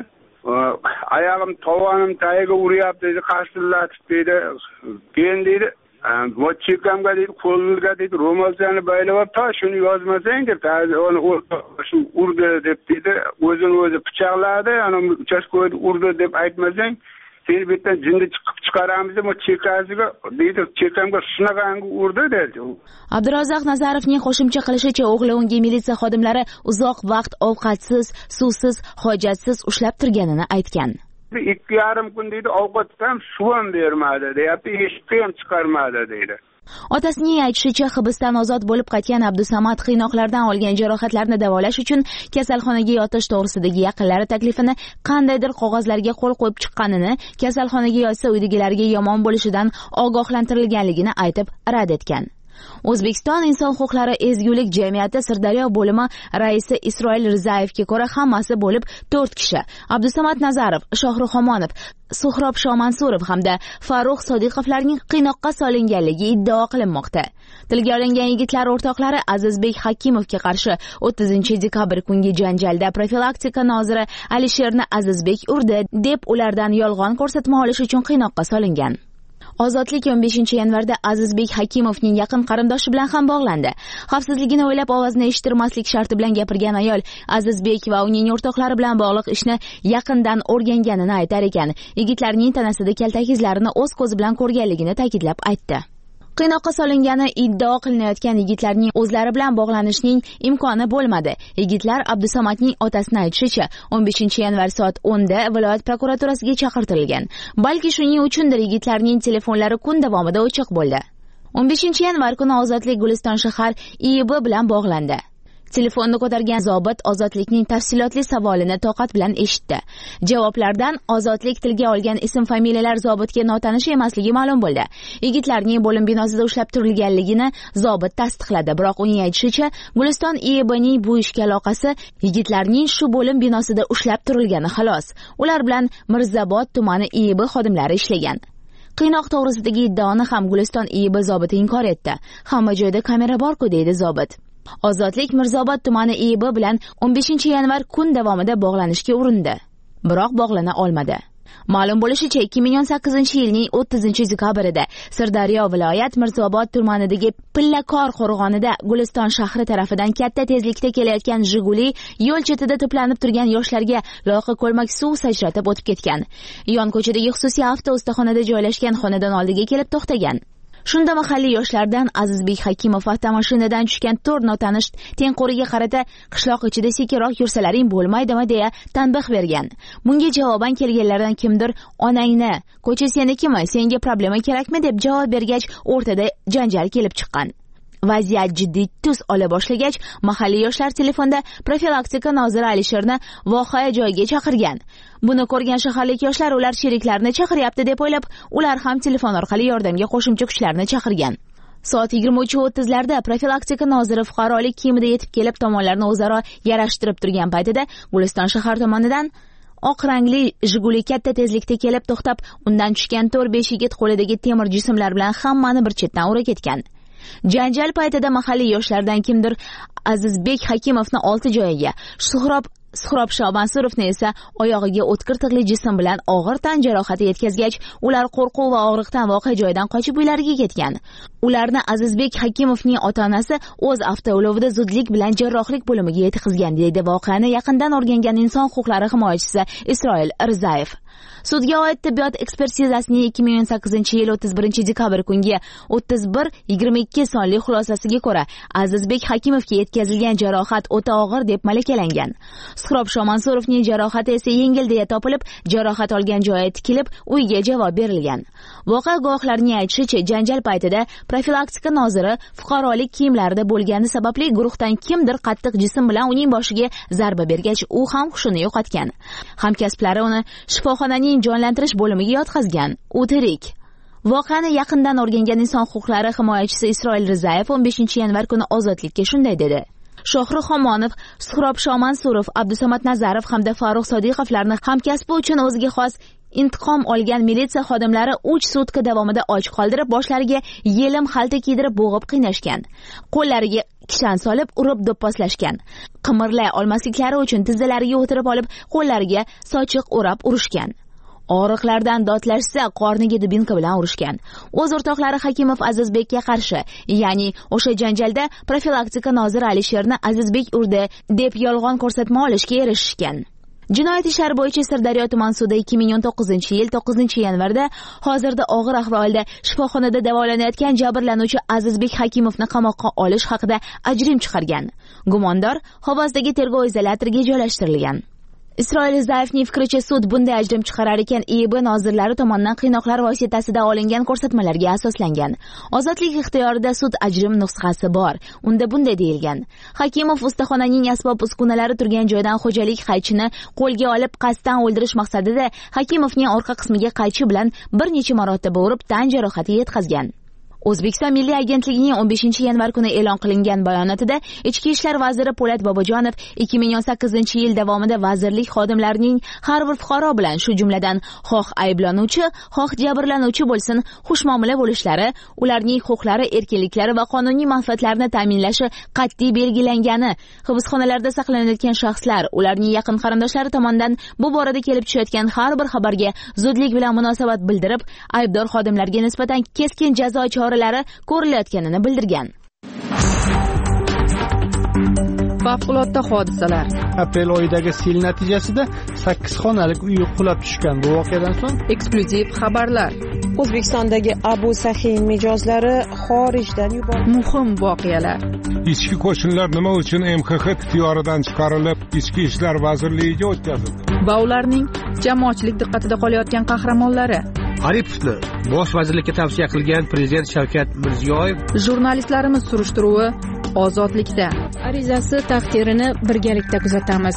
Ayağım tovanım tayiga uryapti deydi, qarshilatib deydi. Keyin deydi, "Mochikamga deydi, qo'lga deydi, ro'molchani baylab, ta shuni yozmasang deb, uni shu urdi deb deydi, o'zini o'zi pichoqladi, ana uchastkada urdi deb aytmasang, seni bu yerdan jinni chiqib chiqaramiz deb chekasiga deydi, chekamga shunaqangi urdi dedi." Abdurazzoq Nazarovning qo'shimcha qilishicha, o'g'li unga militsiya xodimlari uzoq vaqt ovqatsiz, suvsiz, hojatsiz ushlab turganini aytgan. ikki yarim kun deydi, ovqat ham suv ham bermadi deyapti, eshikka ham chiqarmadi deydi. Otasining aytishicha, hibsdan ozod bo'lib qaytgan Abdusamad qiynoqlardan olgan jarohatlarni davolash uchun kasalxonaga yotish to'g'risidagi yaqinlari taklifini qandaydir qog'ozlarga qo'l qo'yib chiqqanini, kasalxonaga yotsa uydagilarga yomon bo'lishidan ogohlantirilganligini aytib rad etgan. O'zbekiston inson huquqlari ezgulik jamiyati Sirdaryo bo'limi raisi Isroil Rizayevga ko'ra hammasi bo'lib to'rt kishi: Abdusamad Nazarov, Shohrux Omonov, Suhrob Shomansurov hamda Farruh Sodiqovlarning qiynoqqa solinganligi iddao qilinmoqda. Tilga olingan yigitlar o'rtoqlari Azizbek Hakimovga qarshi o'ttizinchi dekabr kungi janjalda profilaktika noziri Alisherni Azizbek urdi deb ulardan yolg'on ko'rsatma olish uchun qiynoqqa solingan. Ozodlik o'n beshinchi yanvarda Azizbek Hakimovning yaqin qarindoshi bilan ham bog'landi. Xavfsizligini o'ylab ovozni eshittirmaslik sharti bilan gapirgan ayol Azizbek va uning o'rtoqlari bilan bog'liq ishni yaqindan o'rganganini aytar ekan. Yigitlarning tanasida kaltak izlarini o'z ko'zi bilan ko'rganligini ta'kidlab aytdi. Qiynoqqa solingani iddao qilinayotgan yigitlarning o'zlari bilan bog'lanishning imkoni bo'lmadi. Yigitlar Abdusamadning otasining aytishicha, o'n beshinchi yanvar soat o'nda viloyat prokuraturasiga chaqirtirilgan. Balki shuning uchundir yigitlarning telefonlari kun davomida o'chiq bo'ldi. o'n beshinchi yanvar kuni Ozodlik Guliston shahar I I B bilan bog'landi. Telefonni ko'targan zobit Ozodlikning tafsilotli savolini toqat bilan eshitdi. Javoblardan Ozodlik tilga olgan ism-familiyalar zobitga notanish emasligi ma'lum bo'ldi. Yigitlarning bo'lim binosida ushlab turilganligini zobit tasdiqladi, biroq uning aytishicha, Guliston I I Bning bu ishga aloqasi yigitlarning shu bo'lim binosida ushlab turilgani xolos. Ular bilan Mirzobod tumani I I B xodimlari ishlagan. Qiynoq to'g'risidagi iddaoni ham Guliston I I B zobiti inkor etdi. Hamma joyda kamera bor-ku, deydi zobit. Ozodlik Mirzobod tumani I I B bilan o'n beshinchi yanvar kun davomida bog'lanishga urindi, biroq bog'lana olmadi. Ma'lum bo'lishicha, ikki ming o'n sakkizinchi yilning o'ttizinchi dekabrida Sirdaryo viloyat Mirzobod tumanidagi Pillakor qo'rg'onida Guliston shahri tarafidan katta tezlikda kelayotgan Jiguli yo'l chetida to'planib turgan yoshlarga loyqa ko'lmak suv sachratib o'tib ketgan. Yon ko'chadagi xususiy avto ustaxonada joylashgan xonadon oldiga kelib to'xtagan. Shunda mahalliy yoshlardan Azizbek Hakimov avtomashinadan tushgan to'rt notanish tengquriga qarata qishloq ichida sekinroq yursalaring bo'lmaydimi deya tanbeh bergan. Bunga javoban kelganlardan kimdir onangni, ko'cha senikimi, senga problema kerakmi deb javob bergach, o'rtada janjal kelib chiqqan. Vaziyat jiddiy tus ola boshlagach, mahalliy yoshlar telefonda profilaktika noziri Alisherni voqea joyiga chaqirgan. Buni ko'rgan shaharlik yoshlar ular sheriklarini chaqiryapti deb o'ylab, ular ham telefon orqali yordamga qo'shimcha kuchlarni chaqirgan. Soat yigirma uch o'ttizlarda profilaktika noziri fuqarolik kiyimida yetib kelib, tomonlarni o'zaro yarashtirib turgan paytida Guliston shahar tomonidan oq rangli Jiguli katta tezlikda kelib to'xtab, undan tushgan to'rt besh yigit qo'lidagi temir jismlar bilan hammani bir chetdan urib ketgan. Janjal paytida mahalliy yoshlardan kimdir Azizbek Hakimovni olti joyiga, Suhrob Suhrob Shomansurovni esa oyog'iga o'tkir tig'li jism bilan og'ir tan jarohati yetkazgach, ular qo'rquv va og'riqdan voqea joyidan qochib uylariga ketgan. Ularni Azizbek Hakimovning ota-onasi o'z avtoulovida zudlik bilan jarrohlik bo'limiga yetkazgan, deydi voqeani yaqindan o'rgangan inson huquqlari himoyachisi Isroil Rizayev. Sudga oid tibbiyot ekspertizasining ikki ming o'n sakkizinchi yil o'ttiz birinchi dekabr kungi o'ttiz bir yigirma ikki sonli xulosasiga ko'ra, Azizbek Hakimovga yetkazilgan jarohat o'ta og'ir deb malakalangan. Suhrob Shomansurovning jarohati esa yengil deya topilib, jarohat olgan joyi tikilib, uyga javob berilgan. Voqea guvohlarining aytishicha, janjal paytida profilaktika noziri fuqarolik kiyimlarida bo'lgani sababli guruhdan kimdir qattiq jism bilan uning boshiga zarba bergach, u ham hushini yo'qotgan. Hamkasblari uni shifoxonaning jonlantirish bo'limiga yotqizgan. U tirik. Voqeani yaqindan o'rgangan inson huquqlari himoyachisi Isroil Rizayev o'n beshinchi yanvar kuni Ozodlikka shunday dedi: Shohrux Omonov, Suhrob Shomansurov, Abdusamad Nazarov hamda Farruh Sodiqovlarni hamkasbi uchun o'ziga xos intiqom olgan militsiya xodimlari uch sutka davomida och qoldirib, boshlariga yelim xalta kiydirib bo'g'ib qiynashgan. Qo'llariga kishan solib urib do'pposlashgan. Qimirlay olmasliklari uchun tizzalariga o'tirib olib, qo'llariga sochiq o'rab urishgan. Og'riqlardan dodlashsa, qorniga dubinka bilan urishgan. O'z o'rtoqlari Hakimov Azizbekka qarshi, ya'ni o'sha janjalda profilaktika noziri Alisherni Azizbek urdi deb yolg'on ko'rsatma olishga erishishgan. Jinoyat ishlari bo'yicha Sirdaryo tuman sudi ikki ming o'n to'qqizinchi yil to'qqizinchi yanvarda hozirda og'ir ahvolda shifoxonada davolanayotgan jabrlanuvchi Azizbek Hakimovni qamoqqa olish haqida ajrim chiqargan. Gumondor Xovazdagi tergov izolyatoriga joylashtirilgan. Isroil Rizayevning fikricha, sud bunday ajrim chiqarar ekan I I B nozirlari tomonidan qiynoqlar vositasida olingan ko'rsatmalarga asoslangan. Ozodlik ixtiyorida sud ajrim nusxasi bor. Unda bunday deyilgan: Hakimov ustaxonaning asbob-uskunalari turgan joydan xo'jalik qaychini qo'lga olib, qasddan o'ldirish maqsadida Hakimovning orqa qismiga qaychi bilan bir necha marotaba urib, tan jarohati yetkazgan. O'zbekiston Milliy agentligining o'n beshinchi yanvar kuni e'lon qilingan bayonotida Ichki ishlar vaziri Po'lat Bobojonov ikki ming o'n sakkizinchi yil davomida vazirlik xodimlarining har bir fuqaro bilan, shu jumladan xoh ayblanuvchi, xoh jabrlanuvchi bo'lsin, xushmuomala bo'lishlari, ularning huquqlari, erkinliklari va qonuniy manfaatlarini ta'minlashi qat'iy belgilangani, hibsxonalarda saqlanayotgan shaxslar, ularning yaqin qarindoshlari tomonidan bu borada kelib tushayotgan har bir xabarga zudlik bilan munosabat bildirib, aybdor xodimlarga nisbatan keskin jazo choralari ko'rilayotganini bildirgan. Favqulodda hodisalar. Aprel oyidagi sel natijasida sakkiz xonalik uy qulab tushgan. Bu voqeadan so'ng eksklyuziv xabarlar. O'zbekistondagi Abu Sahiy mijozlari xorijdan yuborildi. Muhim voqealar. Ichki qo'shinlar nima uchun M X X ixtiyoridan chiqarilib, Ichki ishlar vazirligiga o'tkazildi? Va ularning jamoatchilik diqqatida qolayotgan qahramonlari. Aripovni bosh vazirlikka tavsiya qilgan prezident Shavkat Mirziyoyev. Jurnalistlarimiz surishtiruvi ozodlikda. Arizasi taqdirini birgalikda kuzatamiz.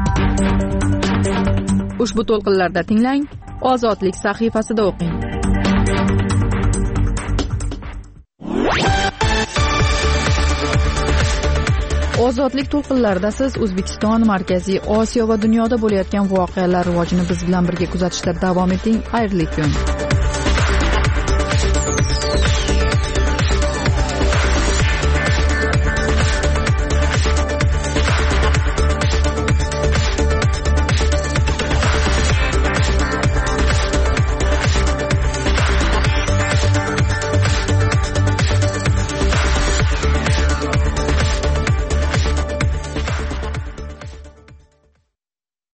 Ushbu to'lqinlarda tinglang, Ozodlik sahifasida o'qing. Ozodlik to'lqinlarida siz O'zbekiston, Markaziy Osiyo va dunyoda bo'layotgan voqealar rivojini biz bilan birga kuzatishda davom eting. Xayrli kun.